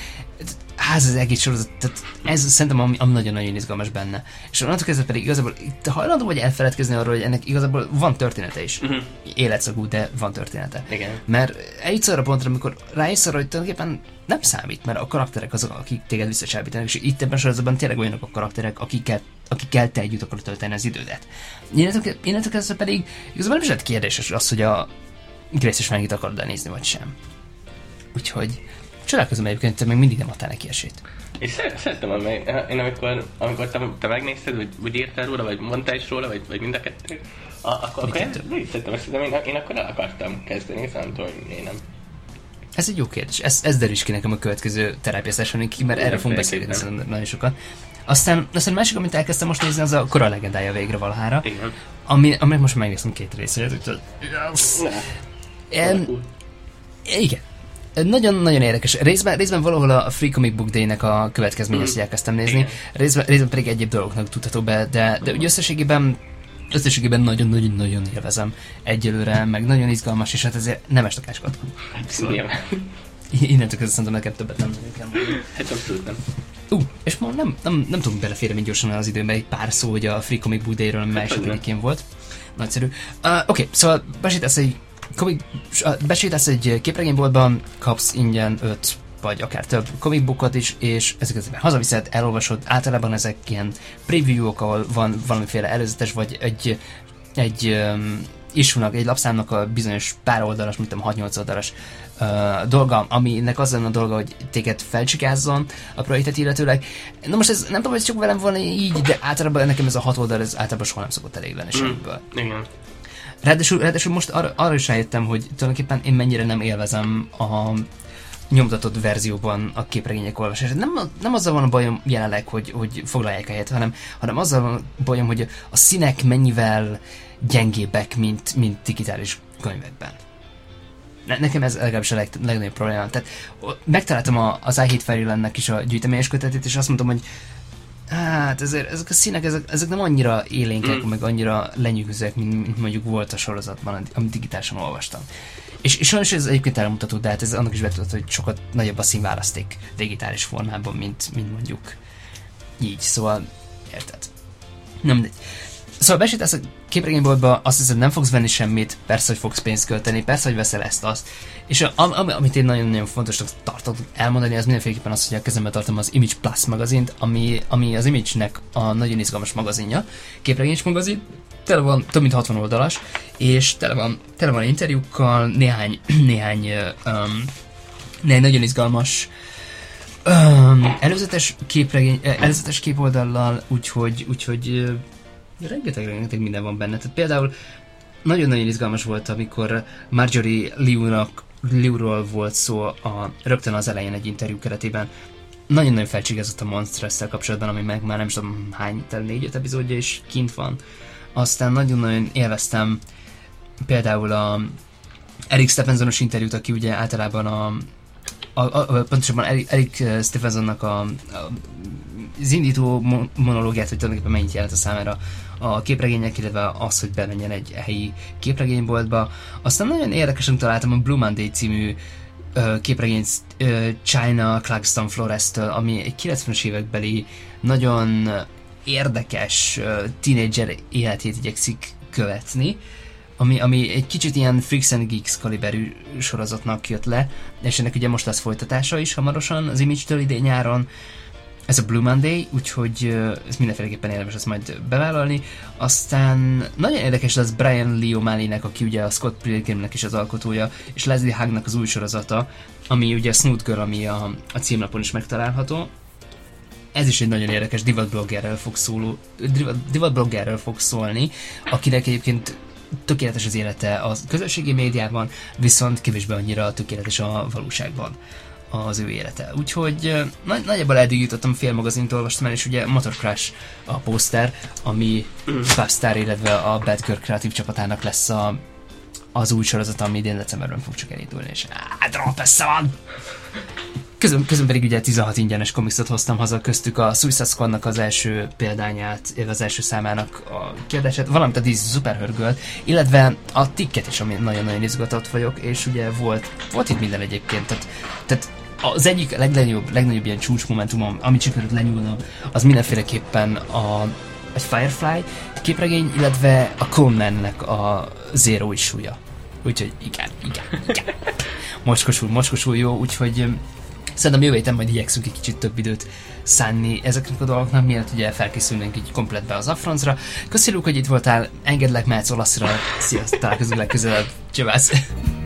ház az egész sorozat, tehát ez szerintem ami, ami nagyon-nagyon izgalmas benne. És onnantól kezdve pedig igazából itt hajlandó vagy elfeledkezni arról, hogy ennek igazából van története is. Uh-huh. Életszagú, de van története. Igen. Mert eljutsz arra pontra, amikor rájössz arra, hogy tulajdonképpen nem számít, mert a karakterek azok, akik téged visszacsábítanak, és itt ebben a sorozatban tényleg olyanok a karakterek, akikkel, akikkel te együtt akarod tölteni az idődet. Innentől kezdve pedig igazából nem is lett kérdéses az, hogy a Grace és Frankie-t akarod elnézni, vagy sem. Úgyhogy csodálkozom egyébként, te meg mindig nem adtál neki esélyt. És szerettem, én amikor, amikor te, te megnézted, vagy, vagy írtál róla, vagy mondtál is róla, vagy, vagy mind a kettő, akkor, akkor én, én, én akkor el akartam kezdeni, és nem tudom, hogy én nem. Ez egy jó kérdés. Ez, ez derül is ki nekem a következő terápia sessionig, mert erre fogunk beszélni nagyon sokat. Aztán, aztán a másik, amit elkezdtem most nézni, az a Kora legendája végre valahára. Igen. Ami, aminek most megnéztem két részét, úgyhogy... Yes. En, igen. Nagyon-nagyon érdekes. Részben, részben valahol a Free Comic Book Day-nek a következménye, hogy elkezdtem nézni. Részben, részben pedig egyéb dolgoknak tudható be, de, de úgy összességében összességében nagyon-nagyon-nagyon élvezem egyelőre, meg nagyon izgalmas, és hát ezért nem estakáskat. Szóval. Innentől kezdve szerintem nekem többet nem kell mondani. Hát abszolút nem. Ú, uh, és ma nem, nem, nem tudunk beleférni még gyorsan az időben egy pár szó, hogy a Free Comic Book Day-ről, ami másodikén volt. Nagyszerű. Uh, Oké, okay, szóval besétálsz egy, comic, uh, besétálsz egy képregényboltban, kapsz ingyen öt vagy akár több comic bookot is, és ezeket hazaviszed, elolvasod, általában ezek ilyen preview-ok, ahol van valamiféle előzetes, vagy egy, egy um, issue-nak, egy lapszámnak a bizonyos pár oldalas, mint tudom, hat-nyolc oldalas uh, dolga, aminek az lenne a dolga, hogy téged felcsikázzon a projektet illetőleg. Na most ez nem tudom, hogy csak velem van így, de általában nekem ez a hat oldal, ez általában soha nem szokott elég lenni semmiből. Mm, igen. Ráadásul, ráadásul most arra, arra is rájöttem, hogy tulajdonképpen én mennyire nem élvezem a nyomtatott verzióban a képregények olvasása. Nem, nem azzal van a bajom jelenleg, hogy, hogy foglalják a helyet, hanem, hanem azzal van a bajom, hogy a színek mennyivel gyengébbek, mint, mint digitális könyvekben. Ne, nekem ez legalábbis a leg, legnagyobb problémám. Tehát megtaláltam a, az I Hate Fairylandnek is a gyűjteményes kötetét, és azt mondtam, hogy hát ezért, ezek a színek, ezek, ezek nem annyira élénkek, mm. meg annyira lenyűgözőek, mint, mint mondjuk volt a sorozatban, amit digitálisan olvastam. És, és sajnos ez egyébként elmutató, de hát ez annak is betudható, hogy sokat nagyobb a színválaszték digitális formában, mint, mint mondjuk így. Szóval, érted? Nem mindegy. Szóval besétálsz a képregényboltba, azt hiszed, nem fogsz venni semmit, persze, hogy fogsz pénzt költeni, persze, hogy veszel ezt-azt. És a, am, amit én nagyon-nagyon fontosnak tartok elmondani, az mindenféleképpen az, hogy a kezemben tartom az Image Plus magazint, ami, ami az Image-nek a nagyon izgalmas magazinja, képregényes magazin, tele van, több mint hatvan oldalas, és tele van, tele van interjúkkal, néhány, néhány, um, néhány nagyon izgalmas um, előzetes képregény, előzetes képoldallal, úgyhogy, úgyhogy rengeteg, rengeteg minden van benne. Tehát például nagyon-nagyon izgalmas volt, amikor Marjorie Liu-nak, Liu-ról volt szó a, rögtön az elején egy interjú keretében. Nagyon-nagyon felcsigázott a Monstress-tel kapcsolatban, ami meg már nem tudom hány, talán négy-öt epizódja is kint van. Aztán nagyon-nagyon élveztem például a Eric Stephensonos interjút, aki ugye általában a, a, a pontosabban Eric, Eric Stephensonnak a, a az indító monológiát, hogy tulajdonképpen mennyit jelent a számára a képregények, illetve az, hogy bemenjen egy helyi képregényboltba. Aztán nagyon érdekesen találtam a Blue Monday című uh, képregényt uh, China Clarkston Flores-től, ami egy kilencvenes évekbeli nagyon érdekes uh, tínédzser életét igyekszik követni, ami, ami egy kicsit ilyen Freaks and Geeks kaliberű sorozatnak jött le, és ennek ugye most lesz folytatása is hamarosan az Image-től idén nyáron. Ez a Blue Monday, úgyhogy uh, ez mindenféleképpen érdemes ezt majd bevállalni. Aztán nagyon érdekes lesz Brian Lee O'Malley-nek, aki ugye a Scott Pilgrimnek is az alkotója, és Leslie Hugg-nak az új sorozata, ami ugye Snoot Girl, ami a, a címlapon is megtalálható. Ez is egy nagyon érdekes divatbloggerről fog, szóló, divatbloggerről fog szólni, akinek egyébként tökéletes az élete a közösségi médiában, viszont kevésbé annyira tökéletes a valóságban az ő élete. Úgyhogy nagy, nagyjából eddig jutottam, fél magazint olvastam el, és ugye Motor Crash a poszter, ami Babstar, illetve a Bad Girl kreatív csapatának lesz a, az új sorozat, ami idén decemberben fog csak elindulni, és hát rohadt messze van! Közben, közben pedig ugye tizenhat ingyenes komikszot hoztam haza, köztük a Suicide Squadnak az első példányát, az első számának a kiadását, valamint a This Supergirl, illetve a Ticket is, ami nagyon-nagyon izgatott vagyok, és ugye volt, volt itt minden egyébként, tehát, tehát az egyik legnagyobb, legnagyobb ilyen csúcsmomentumom, amit sikerült lenyúlnom, az mindenféleképpen a egy Firefly képregény, illetve a Conan-nek a Zero issue-ja. Úgyhogy igen, igen, igen. Mocskosul, mocskosul jó, úgyhogy szerintem jövő héten majd igyekszünk egy kicsit több időt szánni ezeknek a dolgoknak, mielőtt ugye felkészülnénk így kompletbe az upfrontra. Köszönjük, hogy itt voltál, engedlek, mehetsz olaszra, sziasztok, találkozunk legközelebb, csevász!